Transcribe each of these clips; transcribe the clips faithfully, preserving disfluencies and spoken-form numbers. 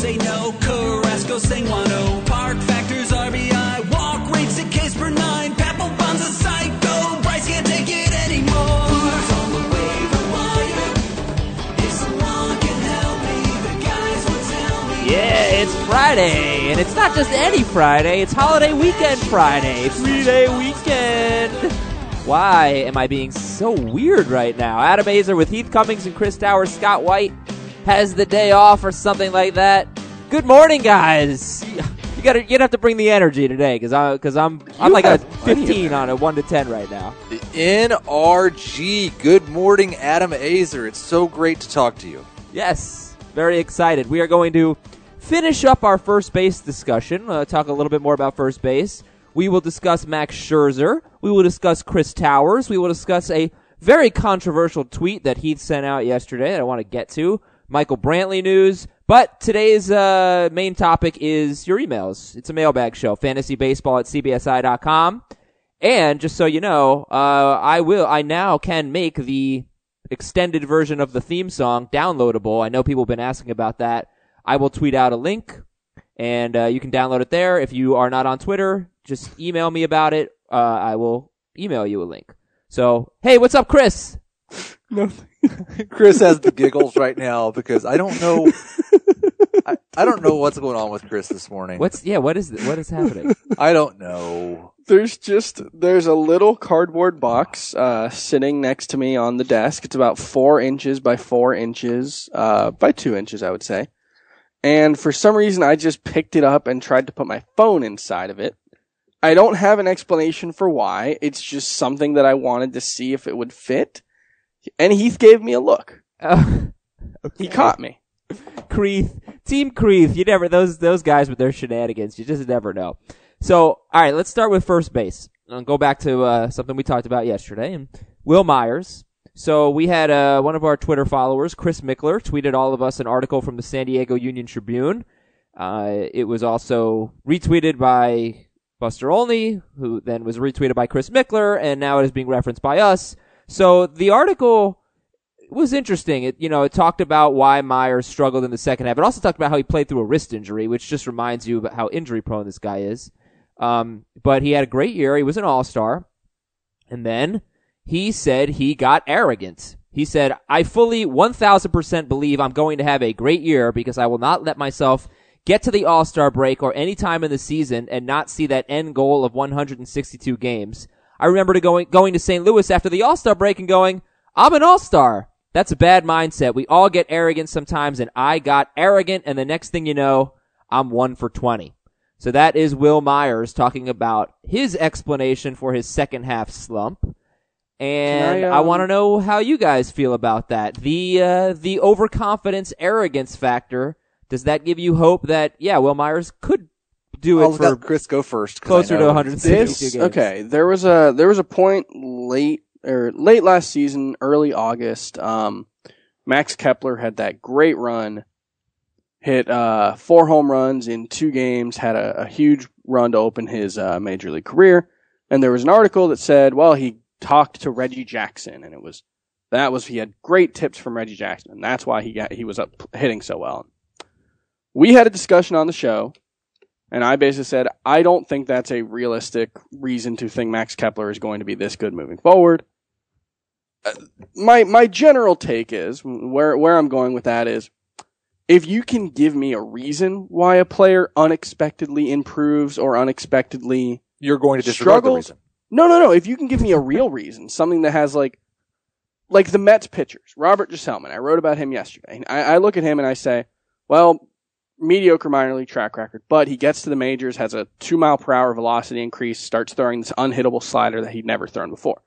say no. Carrasco, Sanguano, Park Factors, R B I, walk rates at Case per nine. Papelbon's a psycho. Bryce can't take it anymore. Who's on the waiver wire? If someone can help me, the guys will tell me. Yeah, it's Friday, and it's not just any Friday, it's holiday weekend Friday. Three-day weekend. Why am I being so weird right now? Adam Azer with Heath Cummings and Chris Towers. Scott White has the day off or something like that. Good morning, guys. You gotta, you'd have to bring the energy today, because I, because I'm, I'm like a fifteen on a one to ten right now. The N R G. Good morning, Adam Azer. It's so great to talk to you. Yes, very excited. We are going to finish up our first base discussion. Uh, talk a little bit more about first base. We will discuss Max Scherzer. We will discuss Chris Towers. We will discuss a very controversial tweet that Heath sent out yesterday that I want to get to. Michael Brantley news. But today's uh, main topic is your emails. It's a mailbag show. Fantasy baseball at c b s i dot com. And just so you know, uh, I will, I now can make the extended version of the theme song downloadable. I know people have been asking about that. I will tweet out a link, and uh, you can download it there. If you are not on Twitter, just email me about it. Uh, I will email you a link. So, hey, what's up, Chris? Nothing. Chris has the giggles right now because I don't know. I, I don't know what's going on with Chris this morning. What's yeah? What is what is happening? I don't know. There's just there's a little cardboard box uh, sitting next to me on the desk. It's about four inches by four inches uh, by two inches, I would say. And for some reason, I just picked it up and tried to put my phone inside of it. I don't have an explanation for why. It's just something that I wanted to see if it would fit. And Heath gave me a look. Uh, okay. He caught me. Creeth, Team Creeth. You never those those guys with their shenanigans. You just never know. So, all right, let's start with first base. I'll go back to uh, something we talked about yesterday. And Will Myers. So we had uh, one of our Twitter followers, Chris Mickler, tweeted all of us an article from the San Diego Union Tribune. Uh, it was also retweeted by Buster Olney, who then was retweeted by Chris Mickler, and now it is being referenced by us. So the article was interesting. It, you know, it talked about why Myers struggled in the second half. It also talked about how he played through a wrist injury, which just reminds you about how injury prone this guy is. Um, but he had a great year. He was an all-star. And then he said he got arrogant. He said, I fully one thousand percent believe I'm going to have a great year because I will not let myself get to the All-Star break or any time in the season and not see that end goal of one hundred sixty-two games. I remember to going, going to Saint Louis after the All-Star break and going, I'm an All-Star. That's a bad mindset. We all get arrogant sometimes, and I got arrogant, and the next thing you know, I'm one for twenty. So that is Will Myers talking about his explanation for his second half slump. And I, um... I want to know how you guys feel about that. The, uh, the overconfidence arrogance factor. Does that give you hope that, yeah, Will Myers could do it I'll for Chris go first closer to one hundred sixty-two this, games? Okay, there was a there was a point late or late last season, early August. Um, Max Kepler had that great run, hit uh, four home runs in two games, had a, a huge run to open his uh, major league career. And there was an article that said, well, he talked to Reggie Jackson, and it was that was he had great tips from Reggie Jackson, and that's why he got he was up hitting so well. We had a discussion on the show, and I basically said, I don't think that's a realistic reason to think Max Kepler is going to be this good moving forward. Uh, my my general take is, where where I'm going with that is, if you can give me a reason why a player unexpectedly improves or unexpectedly You're going to disregard the reason. No, no, no. If you can give me a real reason, something that has like, like the Mets pitchers, Robert Gsellman, I wrote about him yesterday. I, I look at him and I say, well, mediocre minor league track record, but he gets to the majors, has a two mile per hour velocity increase, starts throwing this unhittable slider that he'd never thrown before.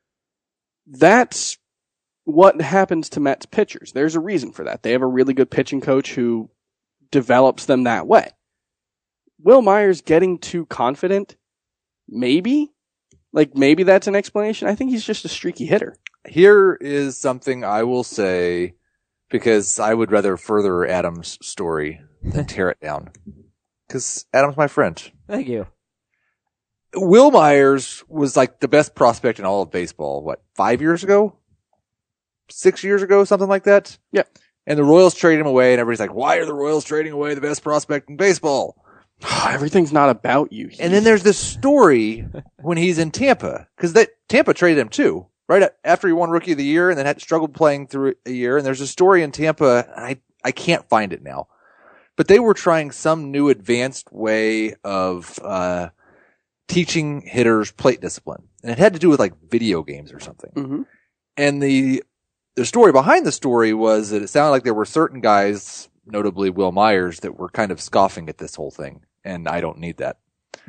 That's what happens to Mets pitchers. There's a reason for that. They have a really good pitching coach who develops them that way. Will Myers getting too confident? Maybe. Like, maybe that's an explanation. I think he's just a streaky hitter. Here is something I will say, because I would rather further Adam's story than tear it down. Because Adam's my friend. Thank you. Will Myers was like the best prospect in all of baseball, what, five years ago? Six years ago, something like that? Yeah. And the Royals trade him away, and everybody's like, why are the Royals trading away the best prospect in baseball? Everything's not about you. And then there's this story when he's in Tampa, because that Tampa traded him too, right after he won Rookie of the Year, and then had struggled playing through a year. And there's a story in Tampa, and I, I can't find it now, but they were trying some new advanced way of uh teaching hitters plate discipline, and it had to do with like video games or something. Mm-hmm. And the the story behind the story was that it sounded like there were certain guys, notably Will Myers, that were kind of scoffing at this whole thing, and I don't need that.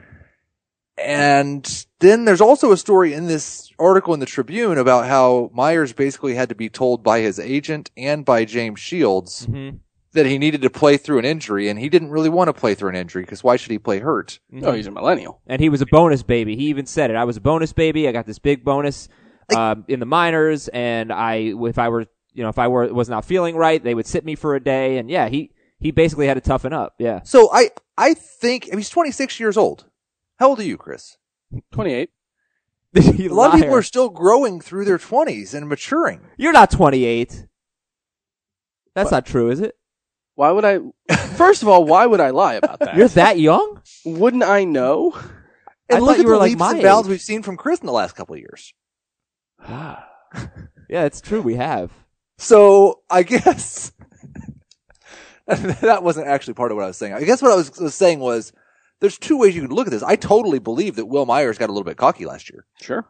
And then there's also a story in this article in the Tribune about how Myers basically had to be told by his agent and by James Shields Mm-hmm. that he needed to play through an injury, and he didn't really want to play through an injury because why should he play hurt? Oh, he's a millennial. And he was a bonus baby. He even said it. I was a bonus baby. I got this big bonus um, in the minors, and I, if I were, you know, if I were was not feeling right, they would sit me for a day. And yeah, he he basically had to toughen up. Yeah. So I I think I mean, he's twenty-six years old. How old are you, Chris? twenty-eight. a A lot of people are still growing through their twenties and maturing. You're not twenty-eight. That's not true, is it? Why would I? First of all, why would I lie about that? You're that young? Wouldn't I know? I And thought look you at were the like leaps my and bounds age. we've seen from Chris in the last couple of years. Yeah, it's true. We have. So I guess that wasn't actually part of what I was saying. I guess what I was, was saying was there's two ways you can look at this. I totally believe that Will Myers got a little bit cocky last year. Sure.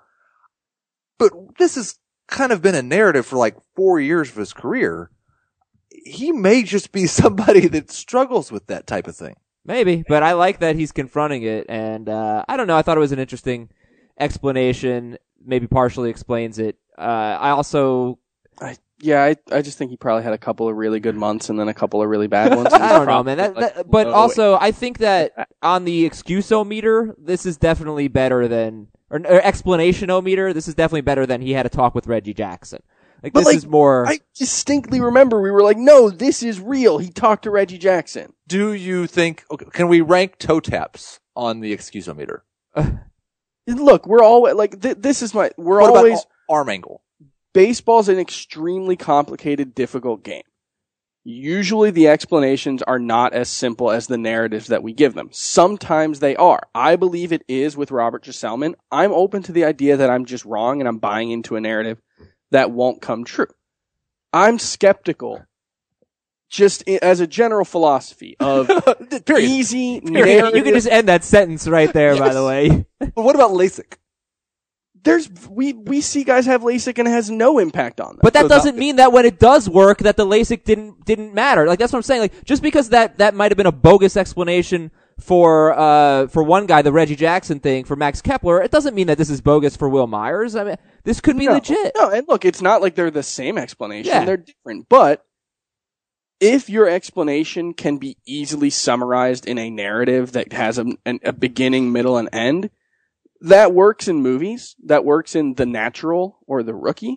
But this has kind of been a narrative for like four years of his career. He may just be somebody that struggles with that type of thing. Maybe, but I like that he's confronting it, and uh, I don't know. I thought it was an interesting explanation. Maybe partially explains it. Uh, I also, I, yeah, I, I just think he probably had a couple of really good months and then a couple of really bad ones. I don't know, man. That, Like, that, but oh, also, I think that on the excusometer, this is definitely better than, or, or explanation-o-meter, this is definitely better than he had a talk with Reggie Jackson. Like But, this like, is more. I distinctly remember we were like, no, this is real. He talked to Reggie Jackson. Do you think, okay, can we rank toe taps on the excusometer? Look, we're all like, th- this is my, we're What always, about arm angle? baseball's an extremely complicated, difficult game. Usually the explanations are not as simple as the narratives that we give them. Sometimes they are. I believe it is with Robert Gsellman. I'm open to the idea that I'm just wrong and I'm buying into a narrative that won't come true. I'm skeptical, just i- as a general philosophy of Period. easy you, can, narrative. you can just end that sentence right there, by Yes. the way. But what about LASIK? There's we we see guys have LASIK and it has no impact on them. But that So doesn't not- mean that when it does work, that the LASIK didn't didn't matter. Like that's what I'm saying. Like just because that that might have been a bogus explanation for uh for one guy, the Reggie Jackson thing for Max Kepler, it doesn't mean that this is bogus for Will Myers. I mean, this could be no, legit. No, and look, it's not like they're the same explanation. Yeah. They're different. But if your explanation can be easily summarized in a narrative that has a, an, a beginning, middle, and end, that works in movies. That works in The Natural or The Rookie.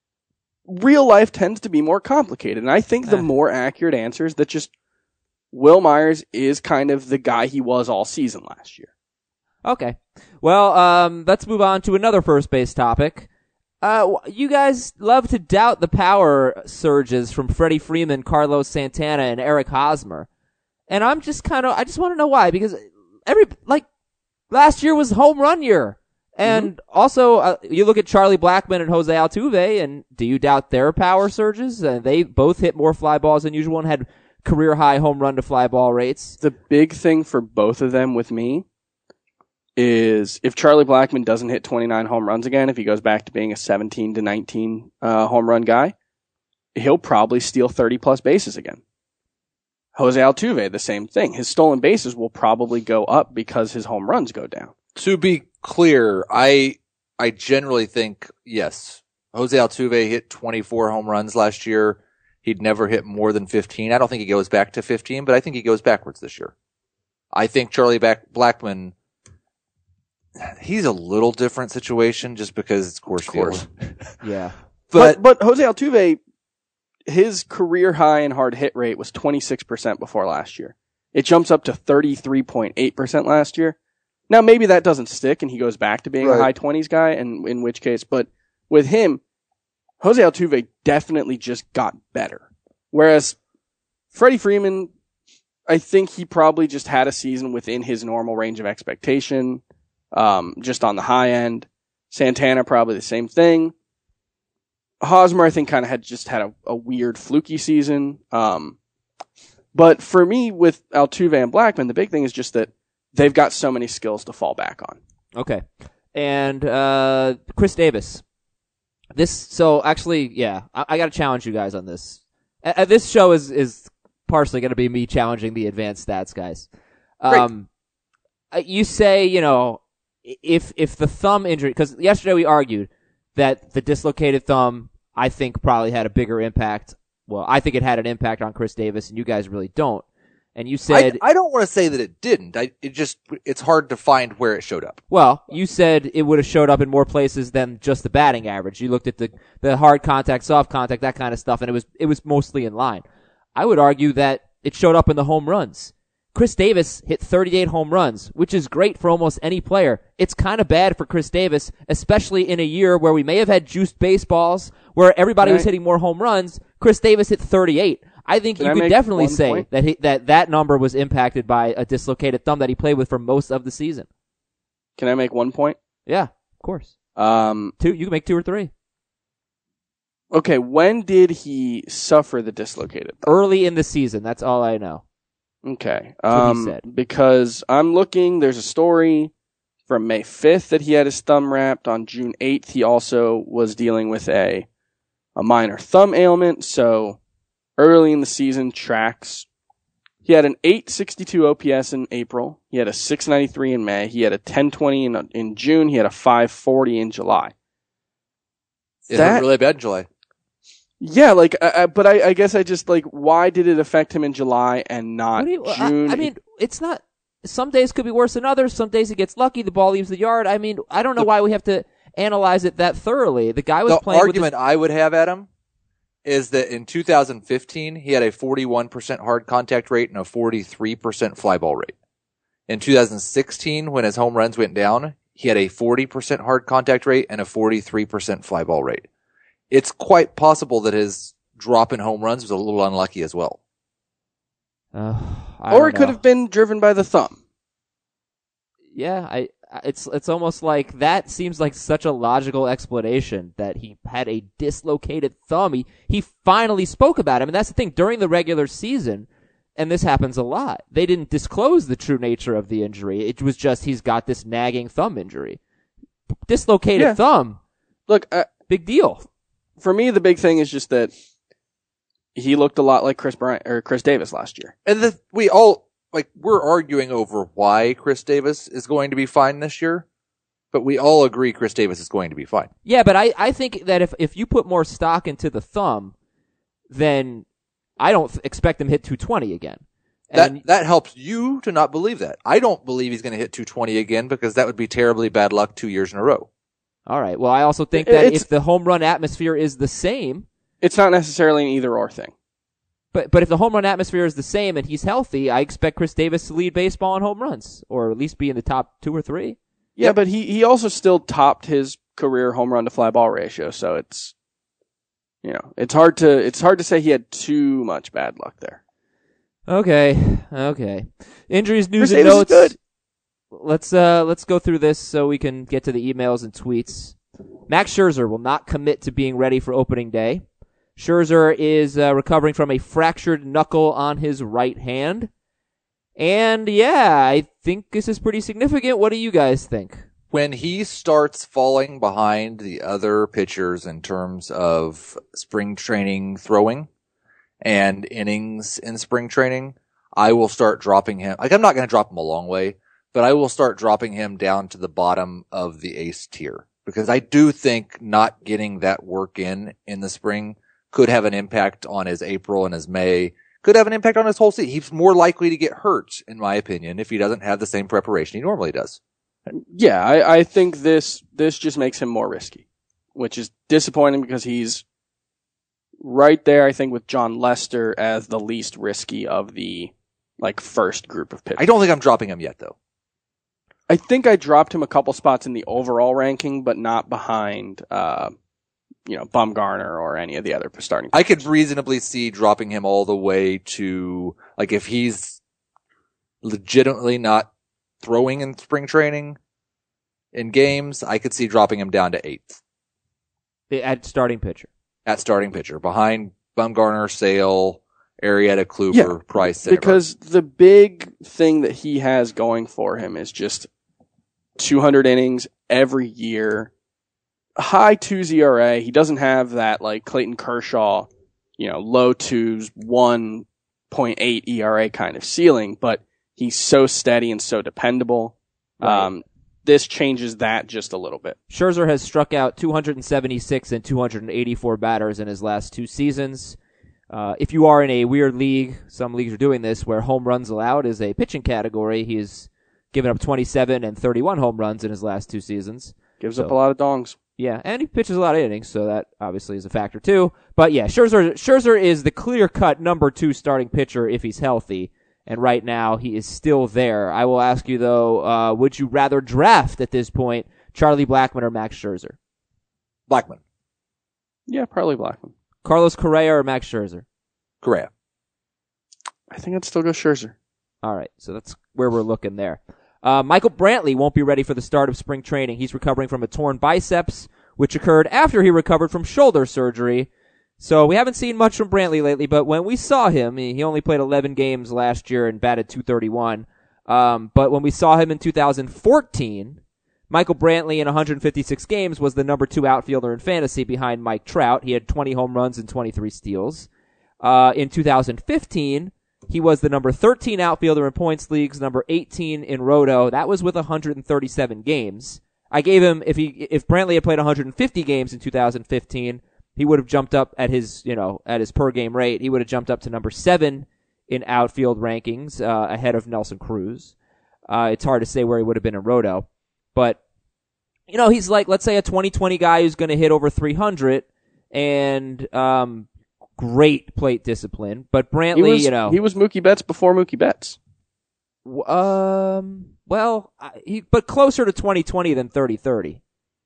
Real life tends to be more complicated. And I think the Eh. more accurate answer is that just Will Myers is kind of the guy he was all season last year. Okay. Well, um, let's move on to another first base topic. Uh, w- you guys love to doubt the power surges from Freddie Freeman, Carlos Santana, and Eric Hosmer. And I'm just kind of, I just want to know why, because every, like, last year was home run year. And also, uh, you look at Charlie Blackmon and Jose Altuve, and do you doubt their power surges? Uh, they both hit more fly balls than usual and had career high home run to fly ball rates. The big thing for both of them with me is if Charlie Blackmon doesn't hit twenty-nine home runs again, if he goes back to being a seventeen to nineteen uh, home run guy, he'll probably steal thirty plus bases again. Jose Altuve, the same thing. His stolen bases will probably go up because his home runs go down. To be clear, I I generally think, yes, Jose Altuve hit twenty-four home runs last year. He'd never hit more than fifteen. I don't think he goes back to fifteen, but I think he goes backwards this year. I think Charlie Back- Blackmon, he's a little different situation just because it's Coors course. Field. Yeah. But, But, but Jose Altuve, his career high in hard hit rate was twenty-six percent before last year. It jumps up to thirty-three point eight percent last year. Now, maybe that doesn't stick and he goes back to being Right. a high twenties guy, and in which case, but with him, Jose Altuve definitely just got better. Whereas Freddie Freeman, I think he probably just had a season within his normal range of expectation, um, just on the high end. Santana, probably the same thing. Hosmer, I think, kind of had just had a, a weird fluky season. Um, but for me, with Altuve and Blackmon, the big thing is just that they've got so many skills to fall back on. Okay. And uh, Chris Davis. This, so actually, yeah, I, I got to challenge you guys on this. Uh, this show is, is partially going to be me challenging the advanced stats guys. Um, uh, you say, you know, if if the thumb injury, because yesterday we argued that the dislocated thumb, I think, probably had a bigger impact. Well, I think it had an impact on Chris Davis, and you guys really don't. And you said, I, I don't want to say that it didn't. I, it just, it's hard to find where it showed up. well, you said it would have showed up in more places than just the batting average. You looked at the, the hard contact, soft contact, that kind of stuff, and it was, it was mostly in line. I would argue that it showed up in the home runs. Chris Davis hit thirty-eight home runs, which is great for almost any player. It's kind of bad for Chris Davis, especially in a year where we may have had juiced baseballs, where everybody Can was I- hitting more home runs. Chris Davis hit thirty-eight. I think Can you I could make definitely one say point? that he, that that number was impacted by a dislocated thumb that he played with for most of the season. Can I make one point? Yeah, of course. Um, Two, you can make two or three. okay, when did he suffer the dislocated thumb? Early in the season, that's all I know. Okay. That's what he Um, said. because I'm looking, there's a story from May fifth that he had his thumb wrapped. On June eighth, he also was dealing with a, a minor thumb ailment. So early in the season tracks. He had an eight sixty-two O P S in April. He had a six ninety-three in May. He had a ten twenty in, in June. He had a five forty in July. It That- hurt really bad in July. Yeah, like, uh, uh, but I, I guess I just, like, why did it affect him in July and not What do you- I- June? I, mean, it's not. Some days could be worse than others. Some days he gets lucky, the ball leaves the yard. I mean, I don't know why we have to analyze it that thoroughly. The guy was The playing argument I would have, Adam, is that in two thousand fifteen, he had a forty-one percent hard contact rate and a forty-three percent fly ball rate. In two thousand sixteen, when his home runs went down, he had a forty percent hard contact rate and a forty-three percent fly ball rate. It's quite possible that his drop in home runs was a little unlucky as well. with. Uh, I or don't it could know. have been driven by the thumb. Yeah, I. It's it's almost like that seems like such a logical explanation that he had a dislocated thumb. He he finally spoke about it. I mean, that's the thing. During the regular season, and this happens a lot, they didn't disclose the true nature of the injury. It was just he's got this nagging thumb injury. Dislocated Yeah. thumb, Look, uh, big deal. for me, the big thing is just that he looked a lot like Chris Bryant or Chris Davis last year. And the, we all, like, we're arguing over why Chris Davis is going to be fine this year, but we all agree Chris Davis is going to be fine. Yeah, but I, I think that if, if you put more stock into the thumb, then I don't th- expect him to hit two twenty again. And That that helps you to not believe that. I don't believe he's going to hit two twenty again because that would be terribly bad luck two years in a row. all right. Well, I also think that It's- if the home run atmosphere is the same, It's not necessarily an either or thing. but but if the home run atmosphere is the same and he's healthy, I expect Chris Davis to lead baseball in home runs or at least be in the top two or three. Yeah, Yep. but he, he also still topped his career home run to fly ball ratio, so it's, you know, it's hard to it's hard to say he had too much bad luck there. Okay, okay. Injuries, news, Chris and Davis is notes. good. Let's uh let's go through this so we can get to the emails and tweets. Max Scherzer will not commit to being ready for opening day. Scherzer is uh, recovering from a fractured knuckle on his right hand. And yeah, I think this is pretty significant. What do you guys think? When he starts falling behind the other pitchers in terms of spring training throwing and innings in spring training, I will start dropping him. Like, I'm not going to drop him a long way, but I will start dropping him down to the bottom of the ace tier because I do think not getting that work in in the spring could have an impact on his April and his May, could have an impact on his whole season. He's more likely to get hurt, in my opinion, if he doesn't have the same preparation he normally does. Yeah, I, I think this this just makes him more risky, which is disappointing because he's right there, I think, with John Lester as the least risky of the like first group of pitchers. I don't think I'm dropping him yet, though. I think I dropped him a couple spots in the overall ranking, but not behind uh, you know, Bumgarner or any of the other starting I pitchers. could reasonably see dropping him all the way to, like, if he's legitimately not throwing in spring training in games, I could see dropping him down to eighth At starting pitcher. at starting pitcher behind Bumgarner, Sale, Arrieta, Kluber, Yeah, Price, Sinnerberg. Because the big thing that he has going for him is just two hundred innings every year, high twos E R A. He doesn't have that like Clayton Kershaw, you know, low twos, one point eight E R A kind of ceiling, but he's so steady and so dependable. Right. Um, this changes that just a little bit. Scherzer has struck out two hundred seventy-six and two hundred eighty-four batters in his last two seasons. Uh, if you are in a weird league, some leagues are doing this, where home runs allowed is a pitching category, he's given up twenty-seven and thirty-one home runs in his last two seasons. Gives So- up a lot of dongs. Yeah, and he pitches a lot of innings, so that obviously is a factor too. But yeah, Scherzer, Scherzer is the clear-cut number two starting pitcher if he's healthy, and right now he is still there. I will ask you though, uh, would you rather draft at this point Charlie Blackmon or Max Scherzer? Blackmon, Yeah, probably Blackmon. Carlos Correa or Max Scherzer? Correa. I think I'd still go Scherzer. All right, so that's where we're looking there. Uh, Michael Brantley won't be ready for the start of spring training. He's recovering from a torn biceps, which occurred after he recovered from shoulder surgery. So we haven't seen much from Brantley lately, but when we saw him, he he only played eleven games last year and batted two thirty-one. Um, but when we saw him in two thousand fourteen, Michael Brantley in one hundred fifty-six games was the number two outfielder in fantasy behind Mike Trout. He had twenty home runs and twenty-three steals. Uh, in two thousand fifteen, he was the number thirteen outfielder in points leagues, number eighteen in Roto. That was with one hundred thirty-seven games. I gave him, if he, if Brantley had played one hundred fifty games in two thousand fifteen, he would have jumped up at his, you know, at his per game rate. He would have jumped up to number seven in outfield rankings, uh, ahead of Nelson Cruz. Uh, it's hard to say where he would have been in Roto, but, you know, he's like, let's say a twenty twenty guy who's going to hit over three hundred and, um, great plate discipline, but Brantley, He was, you know, he was Mookie Betts before Mookie Betts. w- um, well, I- he, but closer to twenty twenty than thirty thirty.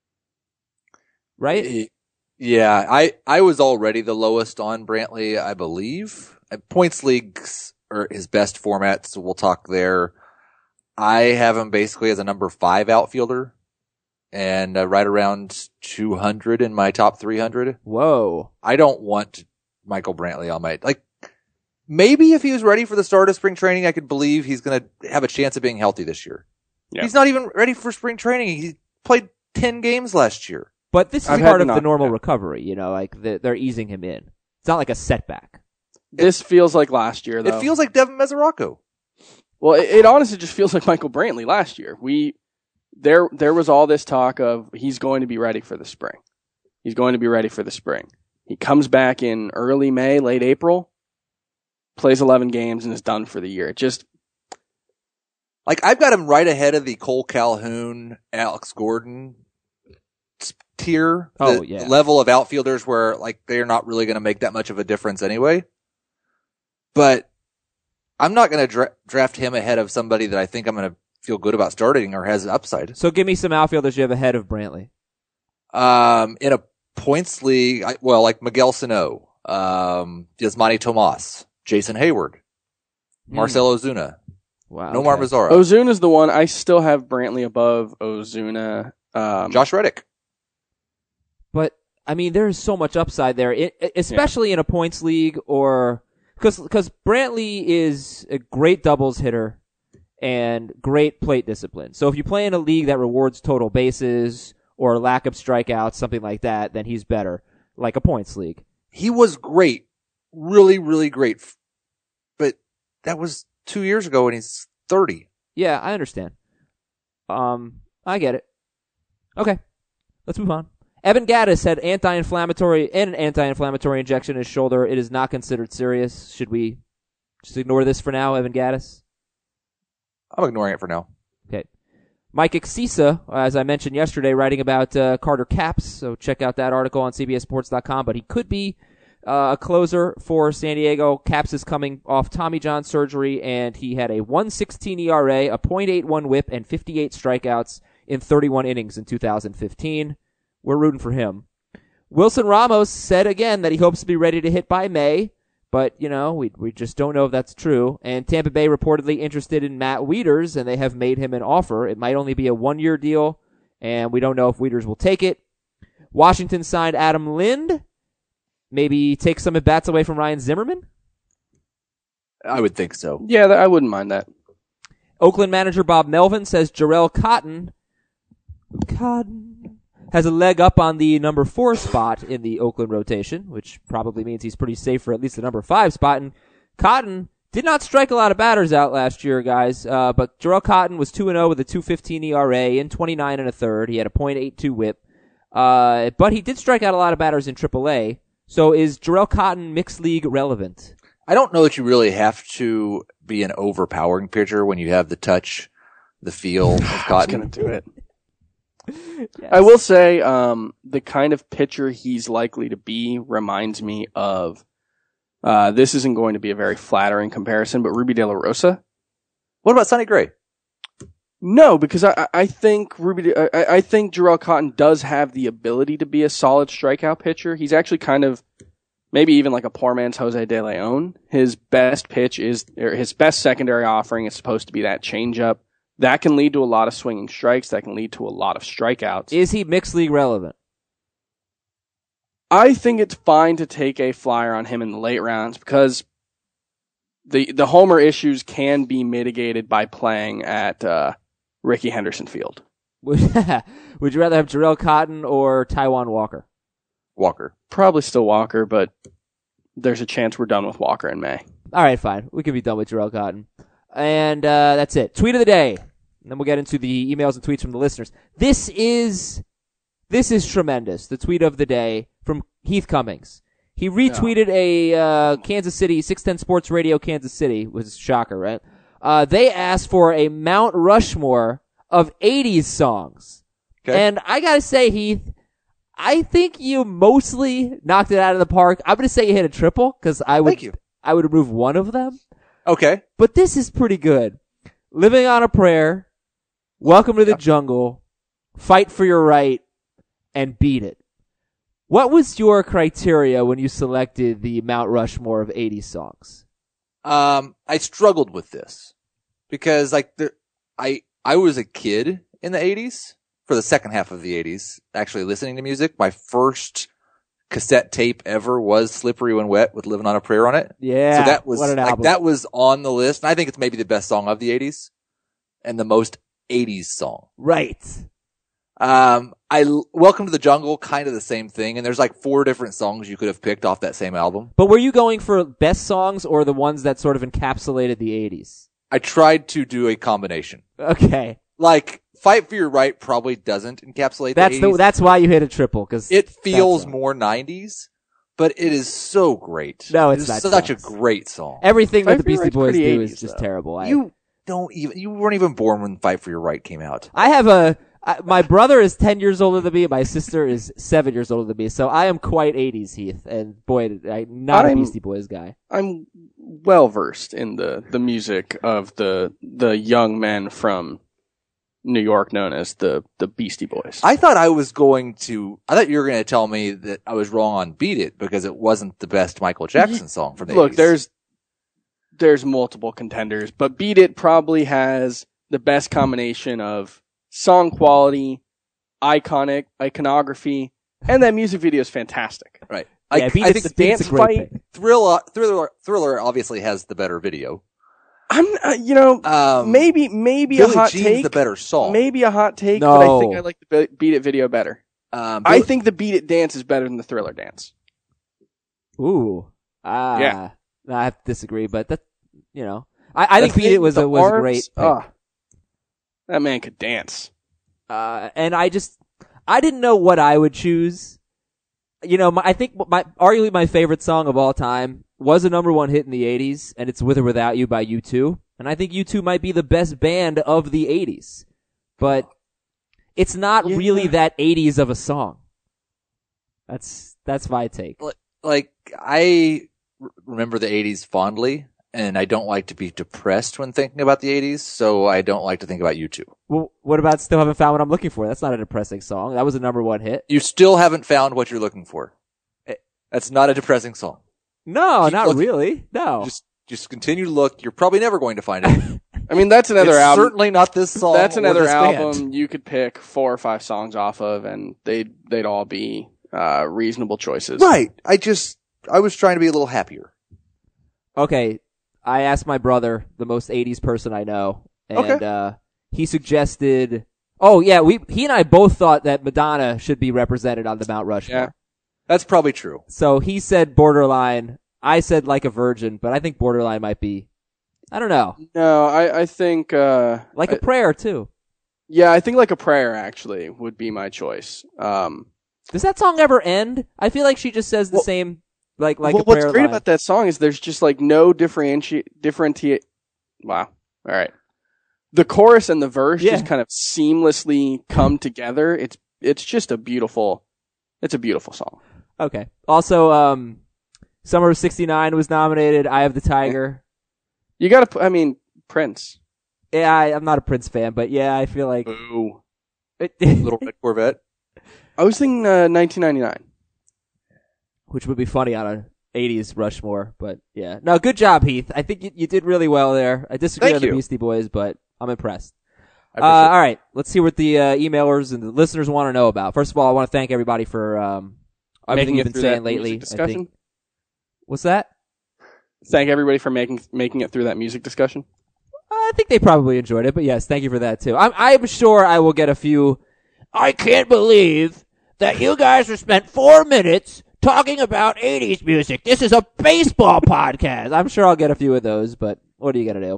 Right? Y- Yeah, I, I was already the lowest on Brantley, I believe. Uh, Points leagues are his best format, so we'll talk there. I have him basically as a number five outfielder and uh, right around two hundred in my top three hundred. Whoa. I don't want Michael Brantley on my, like, maybe if he was ready for the start of spring training, I could believe he's going to have a chance of being healthy this year. Yeah. He's not even ready for spring training. He played ten games last year. But this is I've part had of the not- normal yeah. recovery, you know, like the, they're easing him in. It's not like a setback. This feels like last year, though. It feels like Devin Mesoraco. Well, it, it honestly just feels like Michael Brantley last year. We there there was all this talk of he's going to be ready for the spring. He's going to be ready for the spring. He comes back in early May, late April, plays eleven games, and is done for the year. It just Like, I've got him right ahead of the Cole Calhoun, Alex Gordon s- tier. Oh, the yeah. level of outfielders where, like, they're not really going to make that much of a difference anyway. But I'm not going to dra- draft him ahead of somebody that I think I'm going to feel good about starting or has upside. So give me some outfielders you have ahead of Brantley. Um, in a points league, I, well, like Miguel Sano, um, Yasmani Tomas, Jason Hayward, Hmm. Marcel Ozuna, Wow. Nomar okay. Mazara, Ozuna's the one. I still have Brantley above Ozuna. Um, Josh Reddick. But I mean, there is so much upside there, it, especially in a points league, or because because Brantley is a great doubles hitter and great plate discipline. So if you play in a league that rewards total bases or lack of strikeouts, something like that, then he's better, like a points league. He was great, really, really great. But that was two years ago, and he's thirty. Yeah, I understand. Um, I get it. Okay, let's move on. Evan Gaddis had anti-inflammatory and an anti-inflammatory injection in his shoulder. It is not considered serious. Should we just ignore this for now, Evan Gaddis? I'm ignoring it for now. Okay. Mike Exisa, as I mentioned yesterday, writing about uh, Carter Capps, so check out that article on C B S Sports dot com, but he could be uh, a closer for San Diego. Capps is coming off Tommy John surgery, and he had a one sixteen E R A, a point eight one whip, and fifty-eight strikeouts in thirty-one innings in two thousand fifteen. We're rooting for him. Wilson Ramos said again that he hopes to be ready to hit by May, but, you know, we we just don't know if that's true. And Tampa Bay reportedly interested in Matt Wieters, and they have made him an offer. It might only be a one-year deal, and we don't know if Wieters will take it. Washington signed Adam Lind. Maybe take some at-bats away from Ryan Zimmerman? I would think so. Yeah, th- I wouldn't mind that. Oakland manager Bob Melvin says Jarrell Cotton, Cotton has a leg up on the number four spot in the Oakland rotation, which probably means he's pretty safe for at least the number five spot. And Cotton did not strike a lot of batters out last year, guys, uh, but Jarrell Cotton was two and oh with a two fifteen E R A in twenty-nine and a third. He had a point eight two whip. Uh, but he did strike out a lot of batters in triple A. So is Jarrell Cotton mixed league relevant? I don't know that you really have to be an overpowering pitcher when you have the touch, the feel of I was Cotton. going to do it. Yes. I will say, um, the kind of pitcher he's likely to be reminds me of, uh, this isn't going to be a very flattering comparison, but Ruby De La Rosa. What about Sonny Gray? No, because I, I think Ruby, De, I, I think Jarrell Cotton does have the ability to be a solid strikeout pitcher. He's actually kind of, maybe even like a poor man's Jose De Leon. His best pitch is, or his best secondary offering is supposed to be that changeup. That can lead to a lot of swinging strikes. That can lead to a lot of strikeouts. Is he mixed league relevant? I think it's fine to take a flyer on him in the late rounds because the the homer issues can be mitigated by playing at uh, Rickey Henderson Field. Would Would you rather have Jarrell Cotton or Taijuan Walker? Walker. Probably still Walker, but there's a chance we're done with Walker in May. All right, fine. We can be done with Jarrell Cotton. And uh, that's it. Tweet of the day. And then we'll get into the emails and tweets from the listeners. This is this is tremendous. The tweet of the day from Heath Cummings. He retweeted a uh, Kansas City, six ten Sports Radio Kansas City, was a shocker, right? Uh, they asked for a Mount Rushmore of eighties songs. Okay. And I gotta say, Heath, I think you mostly knocked it out of the park. I'm gonna say you hit a triple, because I would, Thank you. I would remove one of them. Okay. But this is pretty good. Living on a Prayer, Welcome to the Yep. Jungle, Fight for Your Right, and Beat It. What was your criteria when you selected the Mount Rushmore of eighties songs? Um, I struggled with this because like the, I, I was a kid in the eighties for the second half of the eighties, actually listening to music. My first cassette tape ever was Slippery When Wet with Living on a Prayer on it. Yeah. So that was what an like album. that was on the list. And I think it's maybe the best song of the eighties and the most eighties song. Right. Um, I Welcome to the Jungle, kind of the same thing. And there's like four different songs you could have picked off that same album. But were you going for best songs or the ones that sort of encapsulated the eighties? I tried to do a combination. Okay. Like Fight for Your Right probably doesn't encapsulate That's the the, eighties. that's why you hit a triple, cause It feels that's- more nineties, but it is so great. No, It it's is not such a songs. great song. everything that Fight the for Your Beastie Right's Boys pretty do is eighties, just though. terrible. I, You don't even, you weren't even born when Fight for Your Right came out. I have a, I, my brother is ten years older than me, and my sister is seven years older than me, so I am quite eighties, Heath, and boy, I'm not a I'm- Beastie Boys guy. I'm well versed in the, the music of the the young men from New York known as the, the Beastie Boys. I thought I was going to, I thought you were going to tell me that I was wrong on Beat It because it wasn't the best Michael Jackson song from the Look, eighties. there's there's multiple contenders, but Beat It probably has the best combination of song quality, iconic iconography, and that music video is fantastic. right. Yeah, I, Beat I It's think a- Beat It's dance a great fight- pick. Thriller, Thriller, Thriller obviously has the better video. I'm, uh, you know, Um, maybe maybe Billie a hot Jean's take, the better song. maybe a hot take, but I think No. I like the Be- Beat It video better. Um, I Bill- think the Beat It dance is better than the Thriller dance. Ooh. Ah. Yeah. No, I have to disagree, but that, you know, I, I The think Beat It thing- was the a, was a arms, great pick. ah, that man could dance. Uh, and I just, I didn't know what I would choose. You know, my, I think my, arguably my favorite song of all time was a number one hit in the eighties, and it's With or Without You by U two. And I think U two might be the best band of the eighties. But it's not Yeah. really that eighties of a song. That's, that's my take. like I r- remember the eighties fondly, and I don't like to be depressed when thinking about the eighties, so I don't like to think about U two. Well, what about Still Haven't Found What I'm Looking For? That's not a depressing song. That was a number one hit. You still haven't found what you're looking for. That's not a depressing song. No, Keep not looking. really. No. Just just continue to look. You're probably never going to find it. I mean, that's another it's album. certainly not this song. That's or another this album band. you could pick four or five songs off of, and they'd they'd all be uh, reasonable choices. Right. I just I was trying to be a little happier. Okay, I asked my brother, the most eighties person I know, and Okay. uh, he suggested. Oh yeah, we he and I both thought that Madonna should be represented on the Mount Rushmore. Yeah. That's probably true. So he said Borderline. I said Like a Virgin, but I think Borderline might be. I don't know, No, I I think uh, Like I- a Prayer too. yeah, I think Like a Prayer actually would be my choice. Um, Does that song ever end? I feel like she just says the Well- same, like like well, a prayer what's great line. about that song is there's just like no differentiate differentiate. Wow. All right. The chorus and the verse Yeah. just kind of seamlessly come together. It's it's just a beautiful. It's a beautiful song. Okay. Also, um, Summer of sixty-nine was nominated. Eye of the Tiger. You got to. I mean, Prince. Yeah, I, I'm not a Prince fan, but yeah, I feel like Boo. Little Red Corvette. I was thinking uh, nineteen ninety-nine. which would be funny on an eighties Rushmore, but yeah. No, good job, Heath. I think you, you did really well there. I disagree Thank on the you. Beastie Boys, but I'm impressed. I Uh, appreciate it. all right, let's see what the uh, emailers and the listeners want to know about. First of all, I want to thank everybody for um, everything Making you've it been through saying that lately. music I discussion. think. What's that? Thank everybody for making making it through that music discussion. I think they probably enjoyed it, but yes, thank you for that too. I'm, I'm sure I will get a few. I can't believe that you guys have spent four minutes talking about eighties music. This is a baseball podcast. I'm sure I'll get a few of those, but what are you gonna do?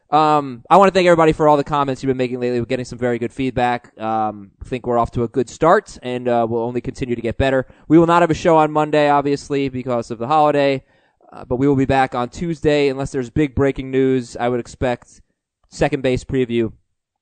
Um, I want to thank everybody for all the comments you've been making lately. We're getting some very good feedback. Um, I think we're off to a good start, and uh, we'll only continue to get better. We will not have a show on Monday, obviously, because of the holiday. Uh, but we will be back on Tuesday unless there's big breaking news. I would expect second base preview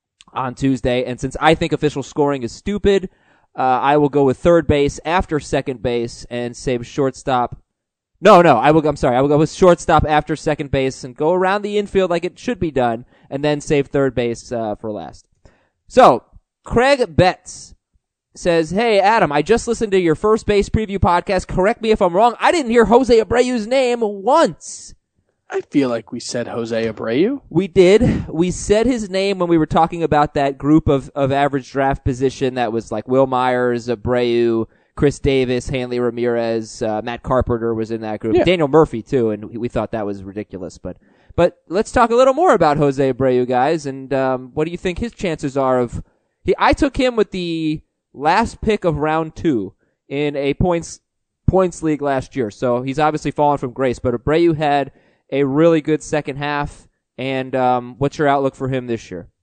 on Tuesday. And since I think official scoring is stupid, uh, I will go with third base after second base and save shortstop. No, no, I will. I'm sorry. I will go with shortstop after second base and go around the infield like it should be done, and then save third base uh, for last. So Craig Betts says, "Hey, Adam, I just listened to your first base preview podcast. Correct me if I'm wrong. I didn't hear Jose Abreu's name once." I feel like we said Jose Abreu. We did. We said his name when we were talking about that group of, of average draft position that was like Will Myers, Abreu, Chris Davis, Hanley Ramirez, uh, Matt Carpenter was in that group. Yeah. Daniel Murphy, too, and we thought that was ridiculous. But but let's talk a little more about Jose Abreu, guys, and um, what do you think his chances are of... He, I took him with the last pick of round two in a points points league last year, so he's obviously fallen from grace, but Abreu had a really good second half, and um, what's your outlook for him this year?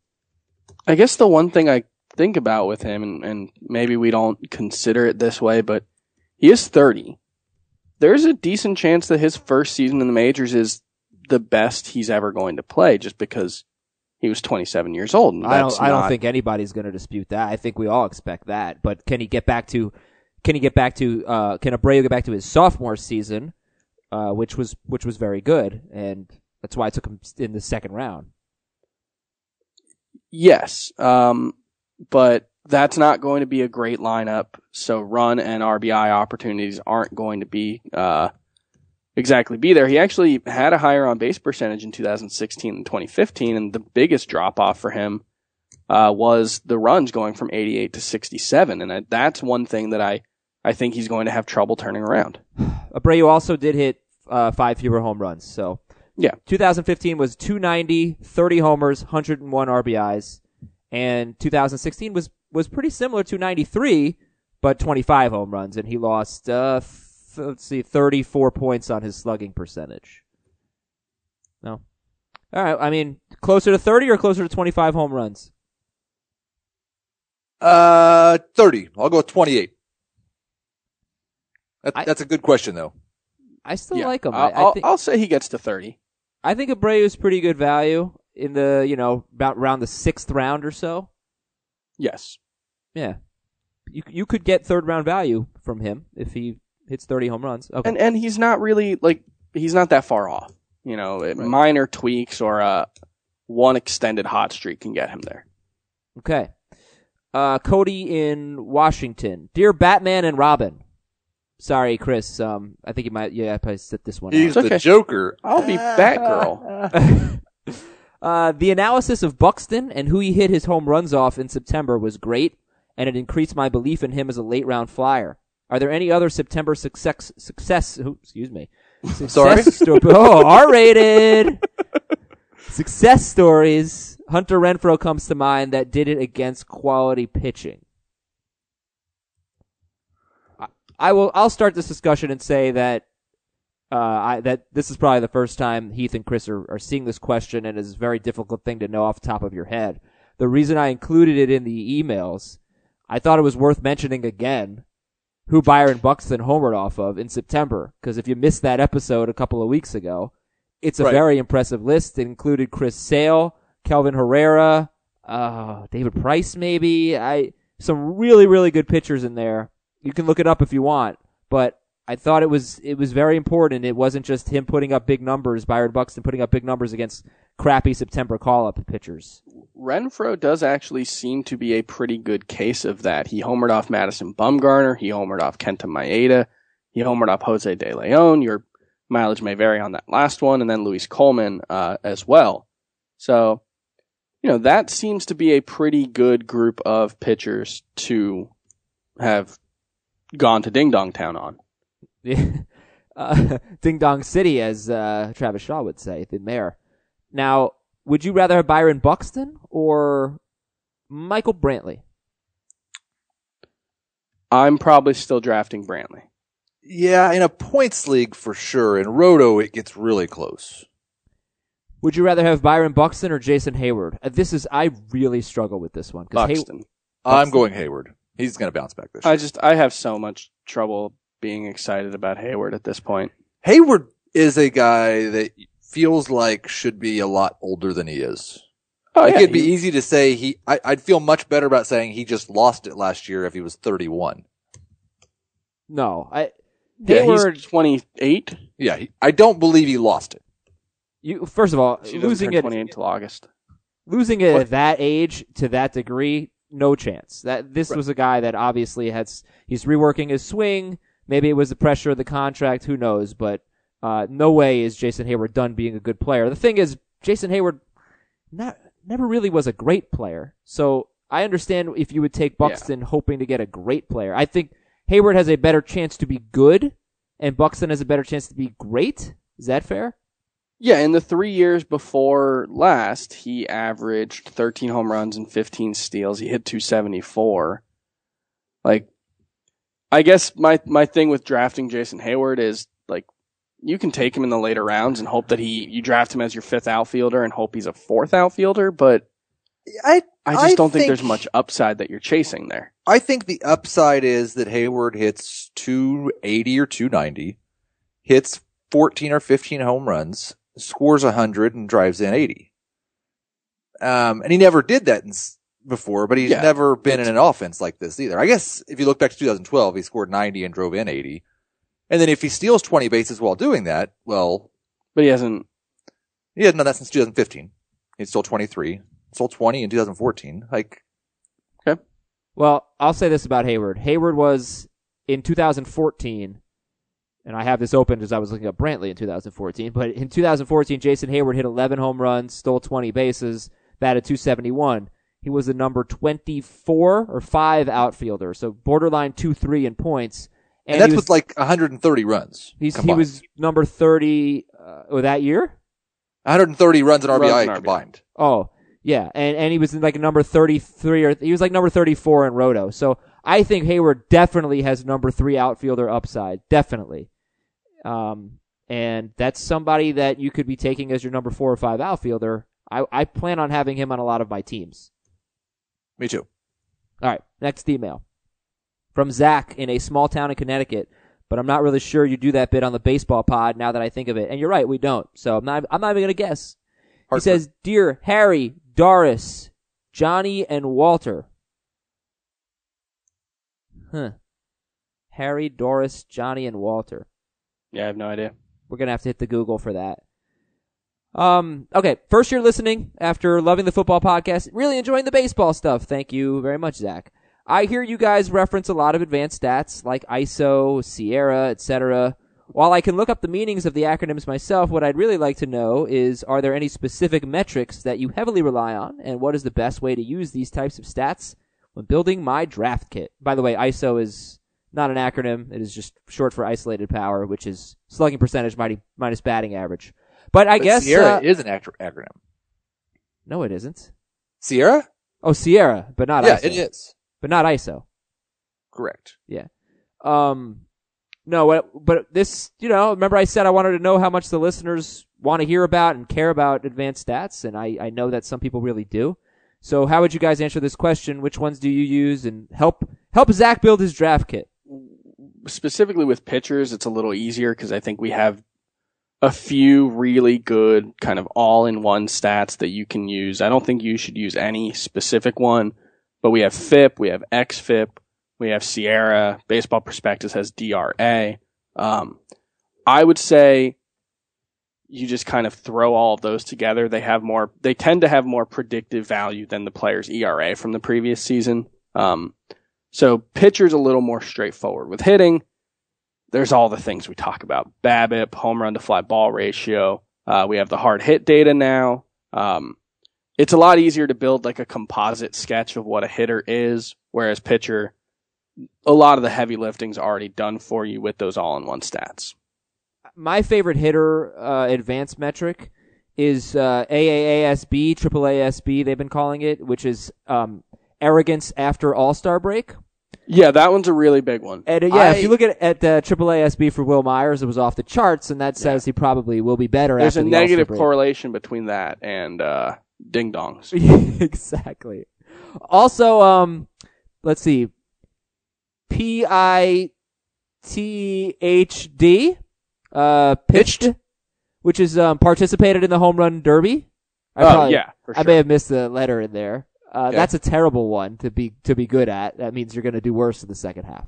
I guess the one thing I think about with him, and, and maybe we don't consider it this way, but he is thirty. There's a decent chance that his first season in the majors is the best he's ever going to play, just because he was twenty-seven years old. And I don't. that's I don't not- think anybody's going to dispute that. I think we all expect that. But can he get back to? Can he get back to? Uh, can Abreu get back to his sophomore season, uh, which was which was very good, and that's why I took him in the second round. Yes, um, but that's not going to be a great lineup. So run and R B I opportunities aren't going to be uh, exactly be there. He actually had a higher on base percentage in two thousand sixteen and twenty fifteen, and the biggest drop off for him uh, was the runs going from eighty-eight to sixty-seven, and I, that's one thing that I I think he's going to have trouble turning around. Abreu also did hit uh, five fewer home runs. So Yeah. two thousand fifteen was two ninety, thirty homers, one hundred one R B Is, and two thousand sixteen was was pretty similar, two ninety-three, but twenty-five home runs, and he lost uh, th- let's see, thirty-four points on his slugging percentage. No, all right. I mean, closer to thirty or closer to twenty-five home runs. Uh, thirty. I'll go with twenty-eight. That, I- that's a good question, though. I still Yeah. like him. I'll, I, I I'll, think I'll say he gets to thirty. I think Abreu's pretty good value in the you know about around the sixth round or so. Yes. Yeah, you you could get third round value from him if he hits thirty home runs. Okay, And and he's not really like he's not that far off. You know, it- Right. minor tweaks or uh, one extended hot streak can get him there. Okay. Uh, Cody in Washington. Dear Batman and Robin. Sorry, Chris. Um, I think you might. Yeah, I probably set this one He's out. It's the okay. Joker. I'll be Batgirl. uh, the analysis of Buxton and who he hit his home runs off in September was great, and it increased my belief in him as a late round flyer. Are there any other September success? Success? Oh, excuse me. Success Sorry? sto- oh, R-rated. Success stories. Hunter Renfroe comes to mind that did it against quality pitching. I, I will. I'll start this discussion and say that uh, I, that this is probably the first time Heath and Chris are, are seeing this question, and it's a very difficult thing to know off the top of your head. The reason I included it in the emails, I thought it was worth mentioning again who Byron Buxton homered off of in September, because if you missed that episode a couple of weeks ago, it's a Right. very impressive list. It included Chris Sale, Kelvin Herrera, uh, David Price, maybe. I some really, really good pitchers in there. You can look it up if you want, but I thought it was it was very important. It wasn't just him putting up big numbers, Byron Buxton putting up big numbers against crappy September call-up pitchers. Renfroe does actually seem to be a pretty good case of that. He homered off Madison Bumgarner. He homered off Kenta Maeda. He homered off Jose De Leon. Your mileage may vary on that last one, and then Luis Coleman uh, as well. So, you know, that seems to be a pretty good group of pitchers to have gone to Ding Dong Town on. uh, Ding Dong City, as uh, Travis Shaw would say, the mayor. Now, would you rather have Byron Buxton or Michael Brantley? I'm probably still drafting Brantley. Yeah, in a points league for sure. In Roto, it gets really close. Would you rather have Byron Buxton or Jason Hayward? Uh, this is I really struggle with this one. 'cause Hay- Buxton. I'm going Hayward. He's going to bounce back this year. I just, I have so much trouble being excited about Hayward at this point. Hayward is a guy that feels like should be a lot older than he is. Oh, like yeah, it'd be he- easy to say he. I, I'd feel much better about saying he just lost it last year if he was thirty-one. no, I Yeah, Hayward. he's twenty-eight. Yeah, he, I don't believe he lost it. You first of all, She doesn't losing turn it, twenty-eight until August. losing it What? at that age to that degree, no chance. That this Right. was a guy that obviously has he's reworking his swing. Maybe it was the pressure of the contract. Who knows? But uh, no way is Jason Hayward done being a good player. The thing is, Jason Hayward not never really was a great player. So I understand if you would take Buxton hoping to get a great player. I think Hayward has a better chance to be good, and Buxton has a better chance to be great. Is that fair? Yeah, in the three years before last, he averaged thirteen home runs and fifteen steals. He hit two seventy-four. Like, I guess my, my thing with drafting Jason Hayward is, like, you can take him in the later rounds and hope that he, you draft him as your fifth outfielder and hope he's a fourth outfielder, but I I just don't think, there's much upside that you're chasing there. I think the upside is that Hayward hits two eighty or two ninety, hits fourteen or fifteen home runs, scores one hundred, and drives in eighty. Um, and he never did that in, s- before, but he's Yeah. never been in an offense like this either. I guess if you look back to two thousand twelve, he scored ninety and drove in eighty. And then if he steals twenty bases while doing that, well, But he hasn't, he hasn't done that since two thousand fifteen. He stole twenty-three, stole twenty in two thousand fourteen. Like, Well, I'll say this about Hayward. Hayward was in two thousand fourteen, and I have this open because I was looking up Brantley in two thousand fourteen, but in two thousand fourteen, Jason Hayward hit eleven home runs, stole twenty bases, batted two seventy-one. He was the number twenty-four or five outfielder, so borderline two three in points. and, And, that's he was, with like one hundred thirty runs. he's, he combined. was number thirty uh, oh, that year? one hundred thirty runs in R B I Runs in R B I. combined. Oh, yeah, and and he was in like number thirty-three, or he was like number thirty-four in Roto. So I think Hayward definitely has number three outfielder upside, definitely. Um, and that's somebody that you could be taking as your number four or five outfielder. I I plan on having him on a lot of my teams. Me too. All right, next email from Zach in a small town in Connecticut. But I'm not really sure you do that bit on the baseball pod now that I think of it. And you're right, we don't. So I'm not. I'm not even gonna guess. He Hartford. says, "Dear Harry, Doris, Johnny, and Walter." Huh. Harry, Doris, Johnny, and Walter. yeah, I have no idea. We're gonna have to hit the Google for that. Um, okay, first year listening after loving the football podcast, really enjoying the baseball stuff. Thank you very much, Zach. I hear you guys reference a lot of advanced stats like I S O, Sierra, et cetera. While I can look up the meanings of the acronyms myself, what I'd really like to know is, are there any specific metrics that you heavily rely on, and what is the best way to use these types of stats when building my draft kit? By the way, I S O is not an acronym. It is just short for isolated power, which is slugging percentage minus batting average. But I But guess Sierra uh, is an acro- acronym. no, it isn't. Sierra? Oh, Sierra, but not Yeah, I S O. it is. But not I S O. Correct. Yeah. Um, no, what- but this, you know, remember I said I wanted to know how much the listeners want to hear about and care about advanced stats, and I, I know that some people really do. So how would you guys answer this question? Which ones do you use, and help help Zach build his draft kit? Specifically with pitchers, it's a little easier because I think we have a few really good kind of all-in-one stats that you can use. I don't think you should use any specific one, but we have F I P, we have X F I P, we have Sierra, Baseball Prospectus has D R A. Um, I would say you just kind of throw all of those together. They have more, they tend to have more predictive value than the player's E R A from the previous season. Um, so pitcher's a little more straightforward. With hitting, there's all the things we talk about. BABIP, home run to fly ball ratio. Uh, we have the hard hit data now. Um, it's a lot easier to build like a composite sketch of what a hitter is, whereas pitcher, a lot of the heavy lifting's already done for you with those all-in-one stats. My favorite hitter uh, advanced metric is uh, A A A S B, triple A S B they've been calling it, which is um, arrogance after All-Star break. Yeah, that one's a really big one. And uh, yeah, I- if you look at at uh, triple A S B for Will Myers, it was off the charts, and that says he probably will be better There's after a the All-Star negative break. correlation between that and uh, ding-dongs. Exactly. Also, um, let's see, P I T H D, uh, pitched, which is um, participated in the home run derby. I Oh, probably- yeah, for I sure. may have missed the letter in there. Uh, Okay. That's a terrible one to be to be good at. That means you're going to do worse in the second half.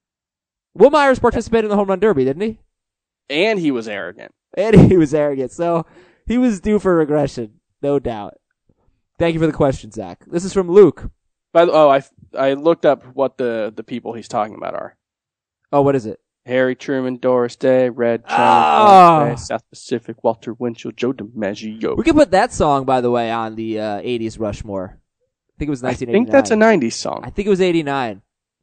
Will Myers participated in the home run derby, didn't he? And he was arrogant. And he was arrogant, so he was due for regression, no doubt. Thank you for the question, Zach. This is from Luke. By the, oh, I, I looked up what the, the people he's talking about are. Oh, what is it? Harry Truman, Doris Day, Red Oh. Chalmers, South Pacific, Walter Winchell, Joe DiMaggio. We could put that song, by the way, on the uh, eighties Rushmore. I think it was I nineteen eighty-nine. think that's a nineties song. I think it was eighty-nine.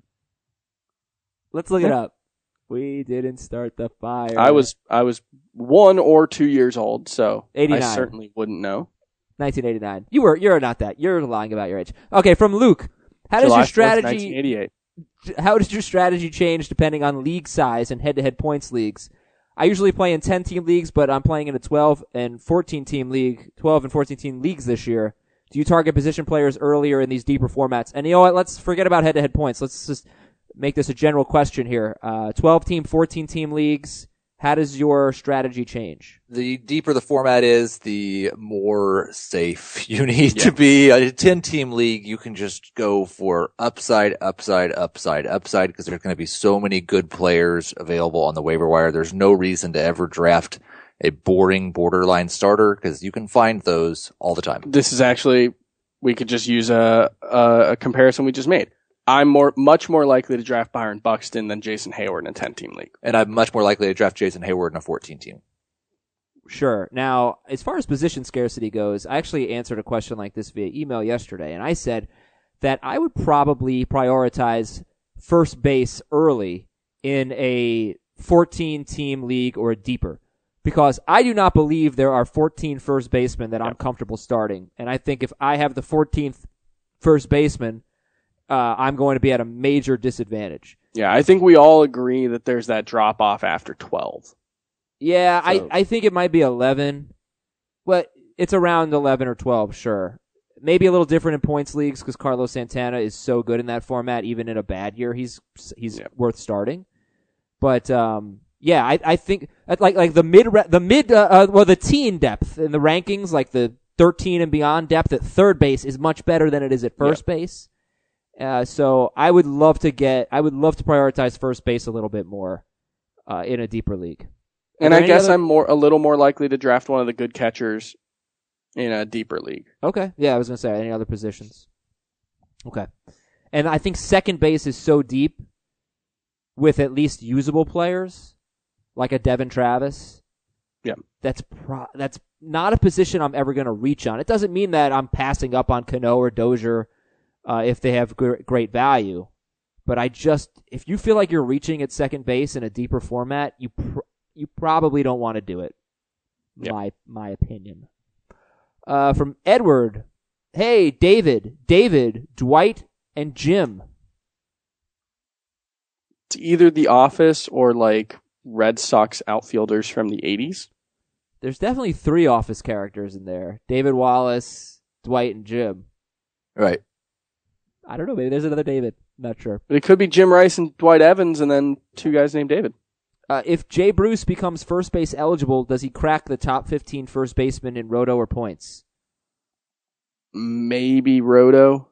Let's look it up. We didn't start the fire. I was I was one or two years old, so eighty-nine. I certainly wouldn't know. nineteen eighty-nine. You were, you're not that. You're lying about your age. Okay, from Luke. How does July your fourth, strategy, nineteen eighty-eight. how does your strategy change depending on league size and head-to-head points leagues? I usually play in ten-team leagues, but I'm playing in a twelve and fourteen-team league, twelve and fourteen-team leagues this year. Do you target position players earlier in these deeper formats? And you know what? Let's forget about head-to-head points. Let's just make this a general question here. Uh, twelve-team, fourteen-team leagues. How does your strategy change? The deeper the format is, the more safe you need Yeah. to be. A ten-team league, you can just go for upside, upside, upside, upside, because there's going to be so many good players available on the waiver wire. There's no reason to ever draft a boring borderline starter, because you can find those all the time. This is actually, we could just use a, a, a comparison we just made. I'm more, much more likely to draft Byron Buxton than Jason Hayward in a ten-team league. And I'm much more likely to draft Jason Hayward in a fourteen-team. Sure. Now, as far as position scarcity goes, I actually answered a question like this via email yesterday, and I said that I would probably prioritize first base early in a fourteen-team league or deeper, because I do not believe there are fourteen first basemen that I'm comfortable starting, and I think if I have the fourteenth first baseman, uh, I'm going to be at a major disadvantage. Yeah, I think we all agree that there's that drop off after twelve. Yeah, So- I, I think it might be eleven, but it's around eleven or twelve, sure. Maybe a little different in points leagues because Carlos Santana is so good in that format. Even in a bad year, he's he's Yeah. worth starting. But um, yeah, I I think like like the mid the mid uh, uh, well the teen depth in the rankings, like the thirteen and beyond depth at third base is much better than it is at first base. Uh, so I would love to get I would love to prioritize first base a little bit more uh, in a deeper league. And there I any guess other- I'm more a little more likely to draft one of the good catchers in a deeper league. Okay. Yeah, I was going to say, any other positions? Okay. And I think second base is so deep with at least usable players, like a Devin Travis. Yeah. That's pro- that's not a position I'm ever going to reach on. It doesn't mean that I'm passing up on Cano or Dozier uh, if they have gr- great value. But I just, if you feel like you're reaching at second base in a deeper format, you pr- you probably don't want to do it. Yep. My my opinion. Uh, from Edward, hey David, David, Dwight, and Jim. It's either The Office or like Red Sox outfielders from the eighties. There's definitely three Office characters in there: David Wallace, Dwight, and Jim. Right. I don't know. Maybe there's another David. Not sure. But it could be Jim Rice and Dwight Evans, and then two guys named David. Uh, if Jay Bruce becomes first base eligible, does he crack the top fifteen first baseman in roto or points? Maybe Roto.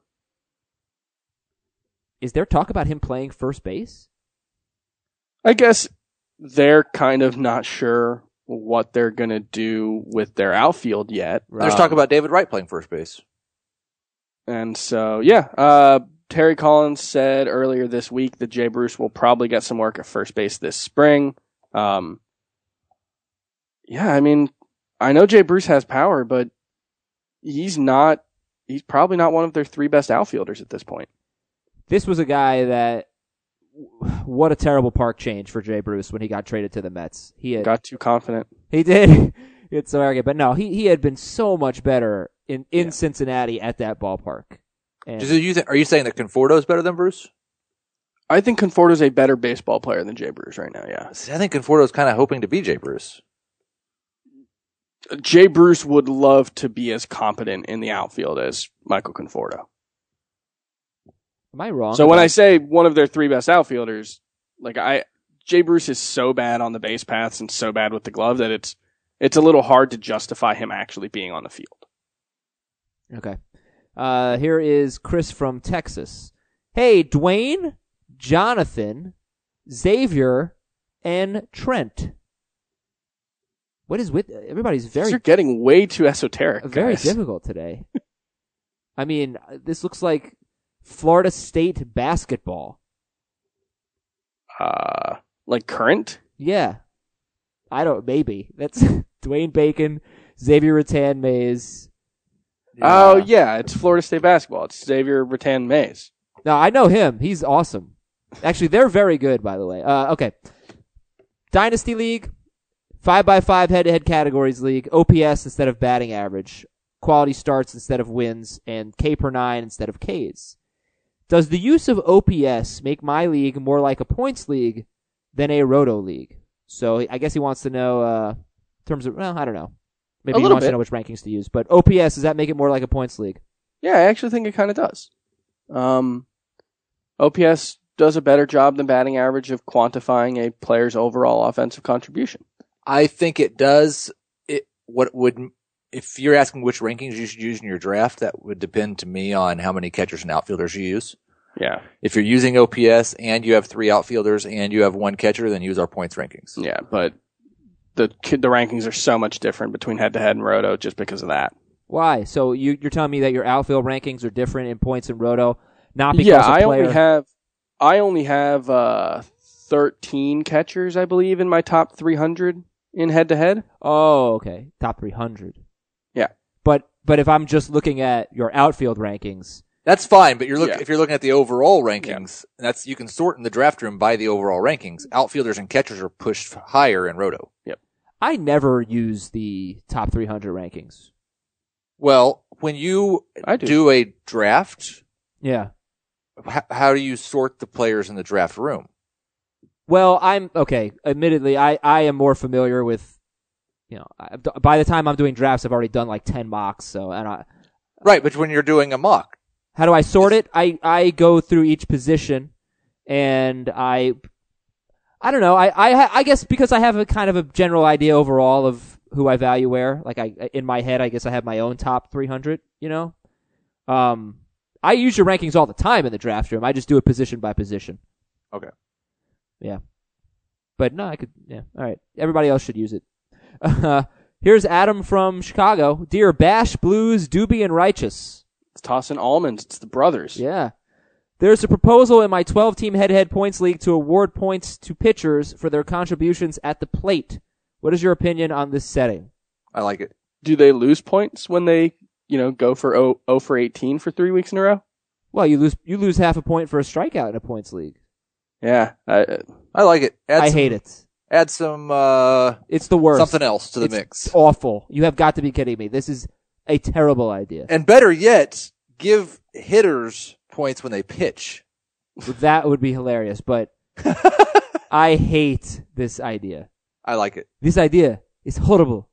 Is there talk about him playing first base? I guess they're kind of not sure what they're going to do with their outfield yet. There's Um, talk about David Wright playing first base. And so, yeah, uh, Terry Collins said earlier this week that Jay Bruce will probably get some work at first base this spring. Um, yeah, I mean, I know Jay Bruce has power, but he's not, he's probably not one of their three best outfielders at this point. This was a guy that, what a terrible park change for Jay Bruce when he got traded to the Mets. He had, Got too confident. he did. It's so arrogant, but no, he he had been so much better in, in Yeah. Cincinnati at that ballpark. And Do you th- are you saying that Conforto is better than Bruce? I think Conforto's a better baseball player than Jay Bruce right now, yeah. See, I think Conforto is kind of hoping to be Jay Bruce. Jay Bruce would love to be as competent in the outfield as Michael Conforto. am I wrong? So when about- I say one of their three best outfielders, like I, Jay Bruce is so bad on the base paths and so bad with the glove that it's it's a little hard to justify him actually being on the field. Okay. Uh, here is Chris from Texas. Hey, Dwayne, Jonathan, Xavier, and Trent. What is with everybody's very These are getting way too esoteric. very guys. difficult today. I mean, this looks like Florida State basketball. Uh, like current. Yeah. I don't, maybe. That's Dwayne Bacon, Xavier Rattan Mays. Oh yeah, it's Florida State basketball. It's Xavier Rattan Mays. No, I know him. He's awesome. Actually, they're very good, by the way. Uh, okay. Dynasty League, five by five head-to-head categories league, O P S instead of batting average, quality starts instead of wins, and K per nine instead of Ks. Does the use of O P S make my league more like a points league than a roto league? So I guess he wants to know, uh, in terms of, well, I don't know. Maybe A he little wants bit. to know which rankings to use. But O P S, does that make it more like a points league? Yeah, I actually think it kind of does. Um, O P S does a better job than batting average of quantifying a player's overall offensive contribution. I think it does. It what would if you're asking which rankings you should use in your draft, that would depend to me on how many catchers and outfielders you use. Yeah, If you're using O P S and you have three outfielders and you have one catcher, then use our points rankings. yeah, but the the rankings are so much different between head to head and roto just because of that. Why? So you, you're telling me that your outfield rankings are different in points and roto, not because Yeah, a I player... only have I only have uh, thirteen catchers, I believe, in my top three hundred in head to head. Oh, okay. Top three hundred. Yeah. But but if I'm just looking at your outfield rankings, That's fine, but you're look, Yeah. if you're looking at the overall rankings, that's you can sort in the draft room by the overall rankings. Outfielders and catchers are pushed higher in Roto. I never use the top three hundred rankings. Well, when you I do. a draft, Yeah. h- how do you sort the players in the draft room? Well, I'm okay. Admittedly, I, I am more familiar with, you know, I, by the time I'm doing drafts, I've already done like ten mocks. So, and I, Right, but when you're doing a mock, how do I sort it? I, I go through each position, and I, I don't know. I, I, I guess because I have a kind of a general idea overall of who I value where. Like I, in my head, I guess I have my own top three hundred. You know, um, I use your rankings all the time in the draft room. I just do it position by position. Okay. Yeah. but no, I could. Yeah, all right. Everybody else should use it. Uh, here's Adam from Chicago. Dear Bash, Blues, Doobie, and Righteous. It's tossing almonds. It's the brothers. Yeah. There's a proposal in my twelve-team head-to-head points league to award points to pitchers for their contributions at the plate. What is your opinion on this setting? I like it. Do they lose points when they, you know, go for oh, oh for eighteen for three weeks in a row? Well, you lose you lose half a point for a strikeout in a points league. Yeah. I, I like it. Add I some, hate it. Add some uh, It's the worst. something else to the It's mix. awful. You have got to be kidding me. This is a terrible idea. And better yet, give hitters points when they pitch. That would be hilarious, but I hate this idea. I like it. This idea is horrible.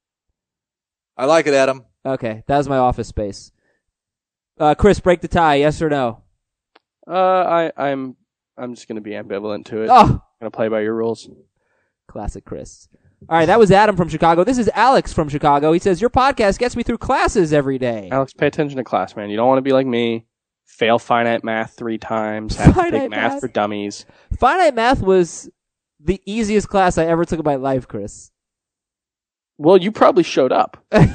I like it, Adam. Okay, that was my office space. Uh, Chris, break the tie, yes or no? uh, I, I'm, I'm just gonna be ambivalent to it. Oh, I'm gonna play by your rules. classic Chris. All right, that was Adam from Chicago. This is Alex from Chicago. He says, your podcast gets me through classes every day. Alex, pay attention to class, man. You don't want to be like me. Fail finite math three times. Have to Finite take math math? for dummies. Finite math was the easiest class I ever took in my life, Chris. Well, you probably showed up. You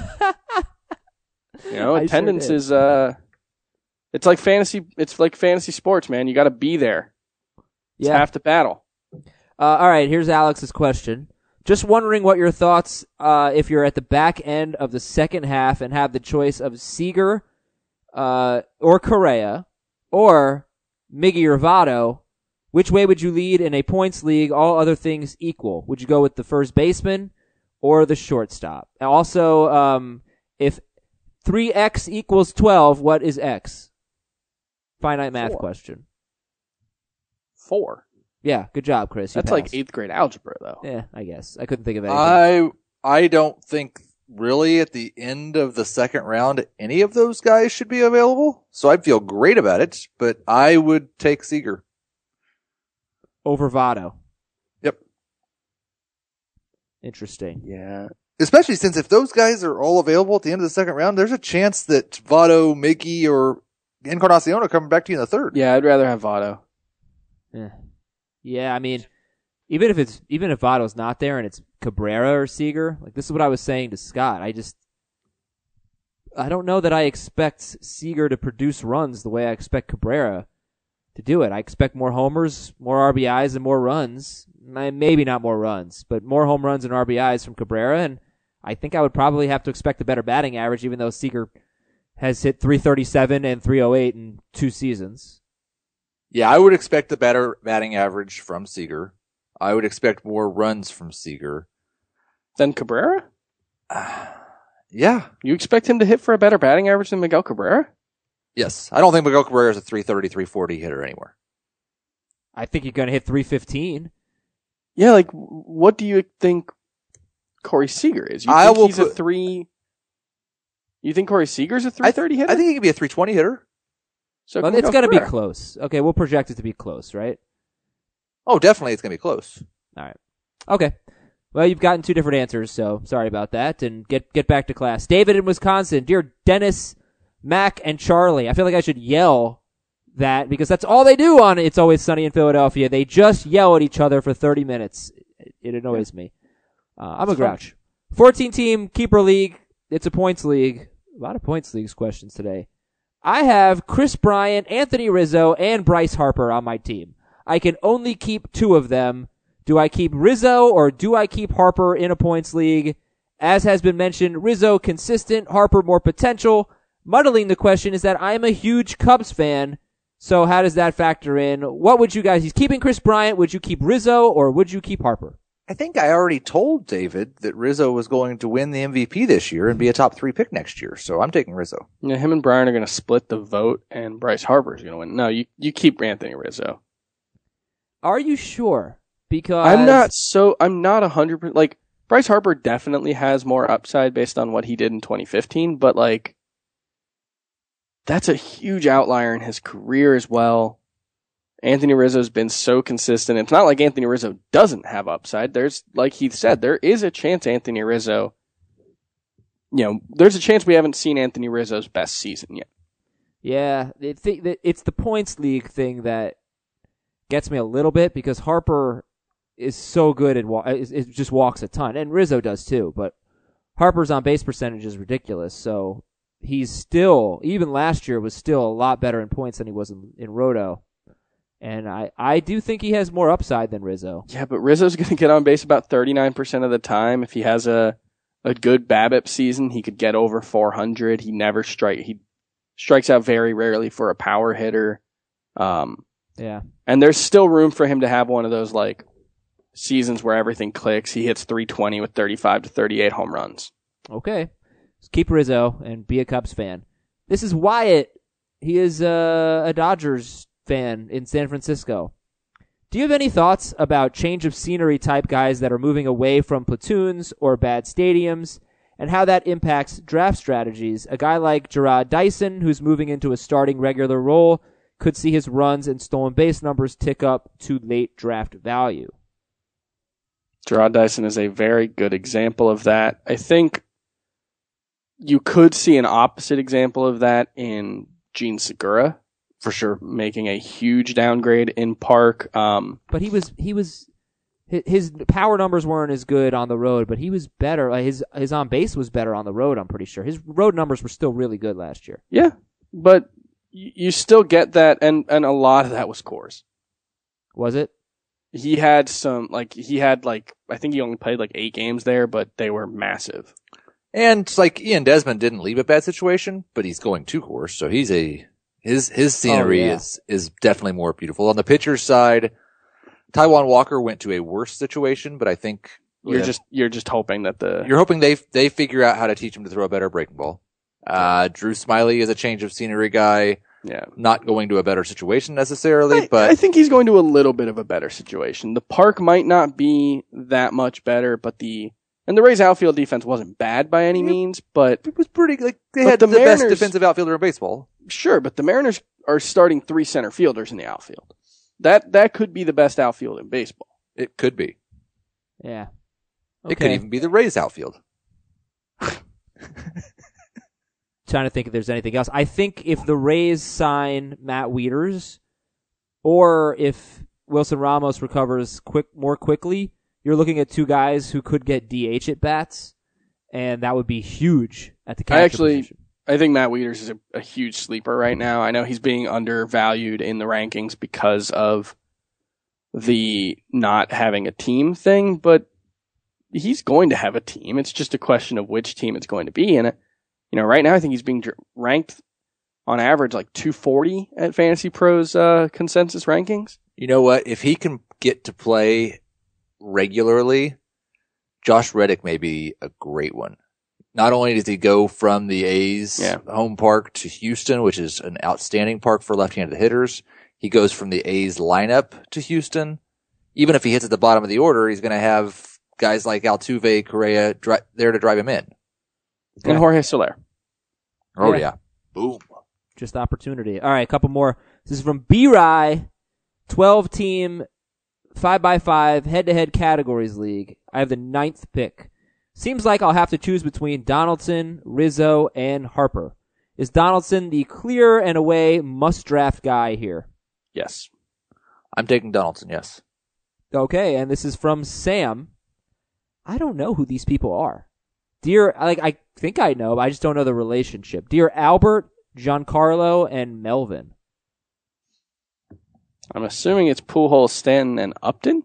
know, I sure attendance did. is uh, it's like fantasy. It's like fantasy sports, man. You got to be there. It's Yeah. half the battle. Uh, all right, here's Alex's question. Just wondering what your thoughts, uh, if you're at the back end of the second half and have the choice of Seager, uh, or Correa, or Miggy or Votto, which way would you lead in a points league, all other things equal? Would you go with the first baseman or the shortstop? And also, um, if three x equals twelve, what is x? Finite math Four. question. Four. Yeah, good job, Chris. You That's like passed. eighth grade algebra, though. Yeah, I guess. I couldn't think of anything. I I don't think really at the end of the second round any of those guys should be available. So I'd feel great about it, but I would take Seager. Over Votto. Yep. Interesting. Yeah. Especially since if those guys are all available at the end of the second round, there's a chance that Votto, Mickey, or Encarnacion are coming back to you in the third. Yeah, I'd rather have Votto. Yeah. Yeah, I mean, even if it's even if Votto's not there and it's Cabrera or Seager, like this is what I was saying to Scott. I just I don't know that I expect Seager to produce runs the way I expect Cabrera to do it. I expect more homers, more R B Is, and more runs. Maybe not more runs, but more home runs and R B Is from Cabrera, and I think I would probably have to expect a better batting average, even though Seager has hit three thirty-seven and three oh eight in two seasons. Yeah, I would expect a better batting average from Seager. I would expect more runs from Seager. Then Cabrera? Yeah. You expect him to hit for a better batting average than Miguel Cabrera? Yes. I don't think Miguel Cabrera is a three thirty, three forty hitter anymore. I think he's going to hit three fifteen. Yeah, like, what do you think Corey Seager is? You I think will he's a put- three... You think Corey Seager's a three thirty hitter? I think he could be a three twenty hitter. so Well, can it's Miguel going to be Cabrera. close. Okay, we'll project it to be close, right? Oh, definitely it's going to be close. All right. Okay. Well, you've gotten two different answers, so sorry about that. And get get back to class. David in Wisconsin. Dear Dennis, Mac, and Charlie. I feel like I should yell that because that's all they do on It's Always Sunny in Philadelphia. They just yell at each other for thirty minutes. It, it annoys me. Uh, I'm a grouch. fourteen-team keeper league. It's a points league. A lot of points leagues questions today. I have Chris Bryant, Anthony Rizzo, and Bryce Harper on my team. I can only keep two of them. Do I keep Rizzo or do I keep Harper in a points league? As has been mentioned, Rizzo consistent, Harper more potential. Muddling the question is that I am a huge Cubs fan, so how does that factor in? What would you guys, he's keeping Chris Bryant, would you keep Rizzo or would you keep Harper? I think I already told David that Rizzo was going to win the M V P this year and be a top three pick next year, so I'm taking Rizzo. Yeah, him and Brian are going to split the vote, and Bryce Harper's going to win. No, you, you keep Anthony Rizzo. Are you sure? Because I'm not so, I'm not one hundred percent, like, Bryce Harper definitely has more upside based on what he did in twenty fifteen, but, like, that's a huge outlier in his career as well. Anthony Rizzo's been so consistent. It's not like Anthony Rizzo doesn't have upside. There's, like Heath said, there is a chance Anthony Rizzo, you know, there's a chance we haven't seen Anthony Rizzo's best season yet. Yeah, it th- it's the points league thing that gets me a little bit because Harper is so good and wa- it, it just walks a ton, and Rizzo does too. But Harper's on base percentage is ridiculous, so he's still, even last year, was still a lot better in points than he was in, in Roto. And I, I do think he has more upside than Rizzo. Yeah, but Rizzo's going to get on base about thirty-nine percent of the time. If he has a, a good BABIP season, he could get over four hundred. He never strike. He strikes out very rarely for a power hitter. Um, Yeah. and there's still room for him to have one of those like seasons where everything clicks. He hits three twenty with thirty-five to thirty-eight home runs. Okay. Just keep Rizzo and be a Cubs fan. This is Wyatt. He is uh, a Dodgers fan in San Francisco. Do you have any thoughts about change of scenery type guys that are moving away from platoons or bad stadiums and how that impacts draft strategies? A guy like Gerard Dyson, who's moving into a starting regular role, could see his runs and stolen base numbers tick up to late draft value. Gerard Dyson is a very good example of that. I think you could see an opposite example of that in Gene Segura. For sure, making a huge downgrade in Park. Um, But he was he was his, his power numbers weren't as good on the road, but he was better. Like his his on base was better on the road. I'm pretty sure his road numbers were still really good last year. yeah, but y- you still get that, and, and a lot of that was Coors. Was it? He had some like he had like I think he only played like eight games there, but they were massive. And like Ian Desmond didn't leave a bad situation, but he's going to course, so he's a his his scenery Oh, yeah. is is definitely more beautiful. On the pitcher's side, Taijuan Walker went to a worse situation, but I think You're yeah, just you're just hoping that the you're hoping they they figure out how to teach him to throw a better breaking ball. Uh, Drew Smiley is a change of scenery guy, yeah. not going to a better situation necessarily, I, but I think he's going to a little bit of a better situation. The Park might not be that much better, but the and the Rays outfield defense wasn't bad by any Yeah. means, but it was pretty like they But had the the, best Mariners- defensive outfielder in baseball. sure, but the Mariners are starting three center fielders in the outfield. That that could be the best outfield in baseball. It could be. Yeah. It could even be the Rays outfield. Trying to think if there's anything else. I think if the Rays sign Matt Wieters, or if Wilson Ramos recovers quick more quickly, you're looking at two guys who could get D H at bats, and that would be huge at the catcher I actually position. I think Matt Wieters is a, a huge sleeper right now. I know he's being undervalued in the rankings because of the not having a team thing, but he's going to have a team. It's just a question of which team it's going to be. And, you know, right now I think he's being dr- ranked on average like two forty at Fantasy Pros uh, consensus rankings. You know what? If he can get to play regularly, Josh Reddick may be a great one. Not only does he go from the A's Yeah. home park to Houston, which is an outstanding park for left-handed hitters, he goes from the A's lineup to Houston. Even if he hits at the bottom of the order, he's going to have guys like Altuve, Correa dri- there to drive him in. And Jorge Soler. Oh Yeah. yeah. Boom. Just opportunity. All right, a couple more. This is from B-Rye, twelve-team, five by five, head-to-head categories league. I have the ninth pick. Seems like I'll have to choose between Donaldson, Rizzo, and Harper. Is Donaldson the clear and away must-draft guy here? Yes. I'm taking Donaldson, yes. Okay, and this is from Sam. I don't know who these people are. Dear, like, I think I know, but I just don't know the relationship. Dear Albert, Giancarlo, and Melvin. I'm assuming it's Pujols, Stanton, and Upton.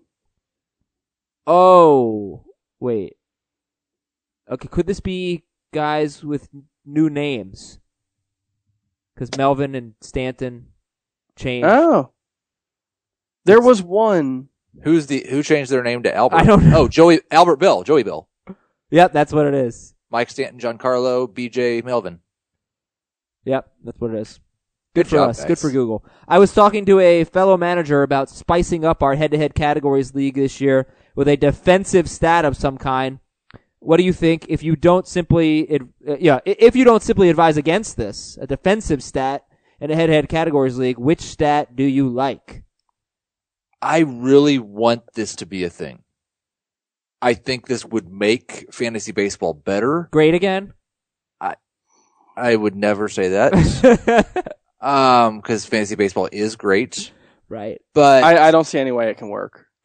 Oh, wait. Okay, could this be guys with new names? Because Melvin and Stanton changed. Oh. There was one. Who's the who changed their name to Albert? I don't know. Oh, Joey Albert Bell, Joey Bell. Yep, that's what it is. Mike Stanton, Giancarlo, B J Melvin. Yep, that's what it is. Good, Good for job, us. guys. Good for Google. I was talking to a fellow manager about spicing up our head-to-head categories league this year with a defensive stat of some kind. What do you think if you don't simply, ad- uh, yeah, i- if you don't simply advise against this, a defensive stat in a head-to-head categories league, which stat do you like? I really want this to be a thing. I think this would make fantasy baseball better. Great again? I would never say that. um, cause fantasy baseball is great, Right. but I, I don't see any way it can work.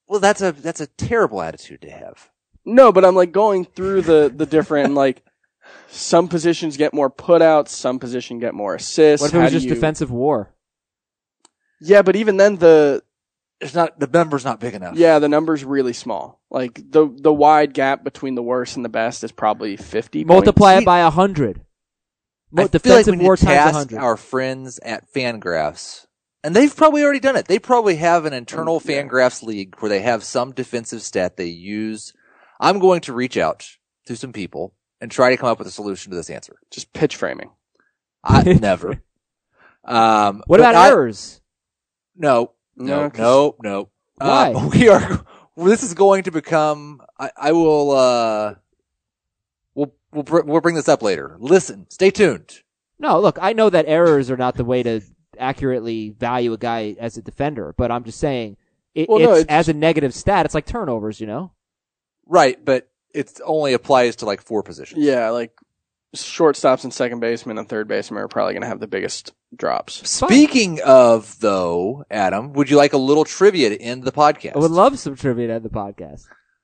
Well, that's a that's a terrible attitude to have. No, but I'm like going through the, the different, like, some positions get more putouts, some position get more assists. What if it How was do just you- defensive war? Yeah, but even then the, It's not the number's not big enough. yeah, the number's really small. Like, the, the wide gap between the worst and the best is probably fifty Multiply points. it by a hundred. I Mo- feel like defensive when you war times a task hundred. our friends at Fangraphs, and they've probably already done it. They probably have an internal Yeah. Fangraphs league where they have some defensive stat they use. I'm going to reach out to some people and try to come up with a solution to this answer. Just pitch framing. I never. Um, What but about I- errors? No, no, No, 'cause- no, no. Why? Uh, we are. This is going to become. I, I will. Uh, we'll we'll br- we'll bring this up later. Listen, stay tuned. No, look, I know that errors are not the way to accurately value a guy as a defender, but I'm just saying it, Well, it's, no, it's- as a negative stat. It's like turnovers, you know. Right, but it only applies to like four positions. Yeah, like, shortstops and second baseman and third baseman are probably going to have the biggest drops. Speaking of, though, Adam, would you like a little trivia to end the podcast? I would love some trivia to end the podcast.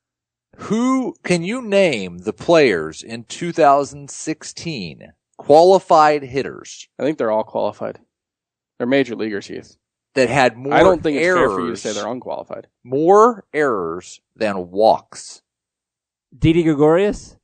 Who can you name the players in two thousand sixteen qualified hitters I think they're all qualified. They're major leaguers, Heath. that had more I don't think it's errors, fair for you to say they're unqualified. more errors than walks? Didi Gregorius,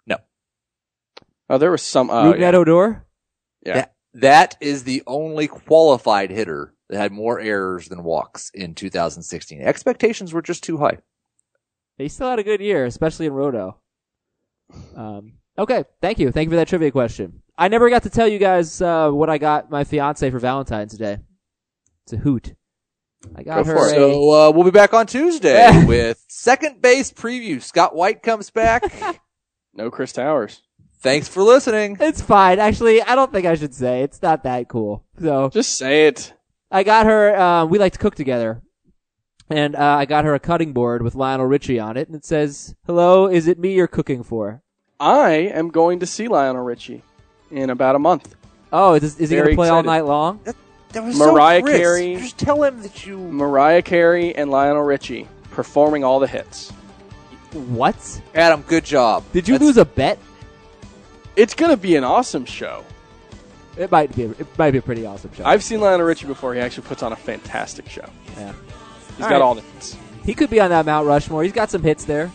Oh, there was some. Oh, Ruben yeah. Odor. yeah. That, that is the only qualified hitter that had more errors than walks in two thousand sixteen. Expectations were just too high. He still had a good year, especially in Roto. Um, okay, thank you. Thank you for that trivia question. I never got to tell you guys uh, what I got my fiance for Valentine's Day. It's a hoot. I got Go her for it. a, So uh, we'll be back on Tuesday with second base preview. Scott White comes back. No Chris Towers. Thanks for listening. It's fine. Actually, I don't think I should say. It's not that cool. So Just say it. I got her, uh, we like to cook together. And uh, I got her a cutting board with Lionel Richie on it. And it says, "Hello, is it me you're cooking for?" I am going to see Lionel Richie in about a month. Oh, is, is he going Very to play all excited. night long? That was Mariah so Chris. Carey. Just tell him that you. Mariah Carey and Lionel Richie performing all the hits. What? Adam, good job. Did you That's- lose a bet? It's going to be an awesome show. It might be. It might be a pretty awesome show. I've seen Lionel Richie before. He actually puts on a fantastic show. yeah. He's All got right. all the hits. He could be on that Mount Rushmore. He's got some hits there.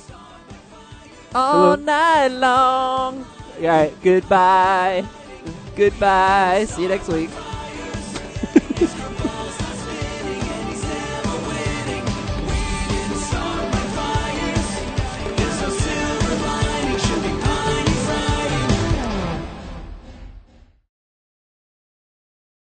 All night long. All right. Goodbye. Goodbye. See you next week.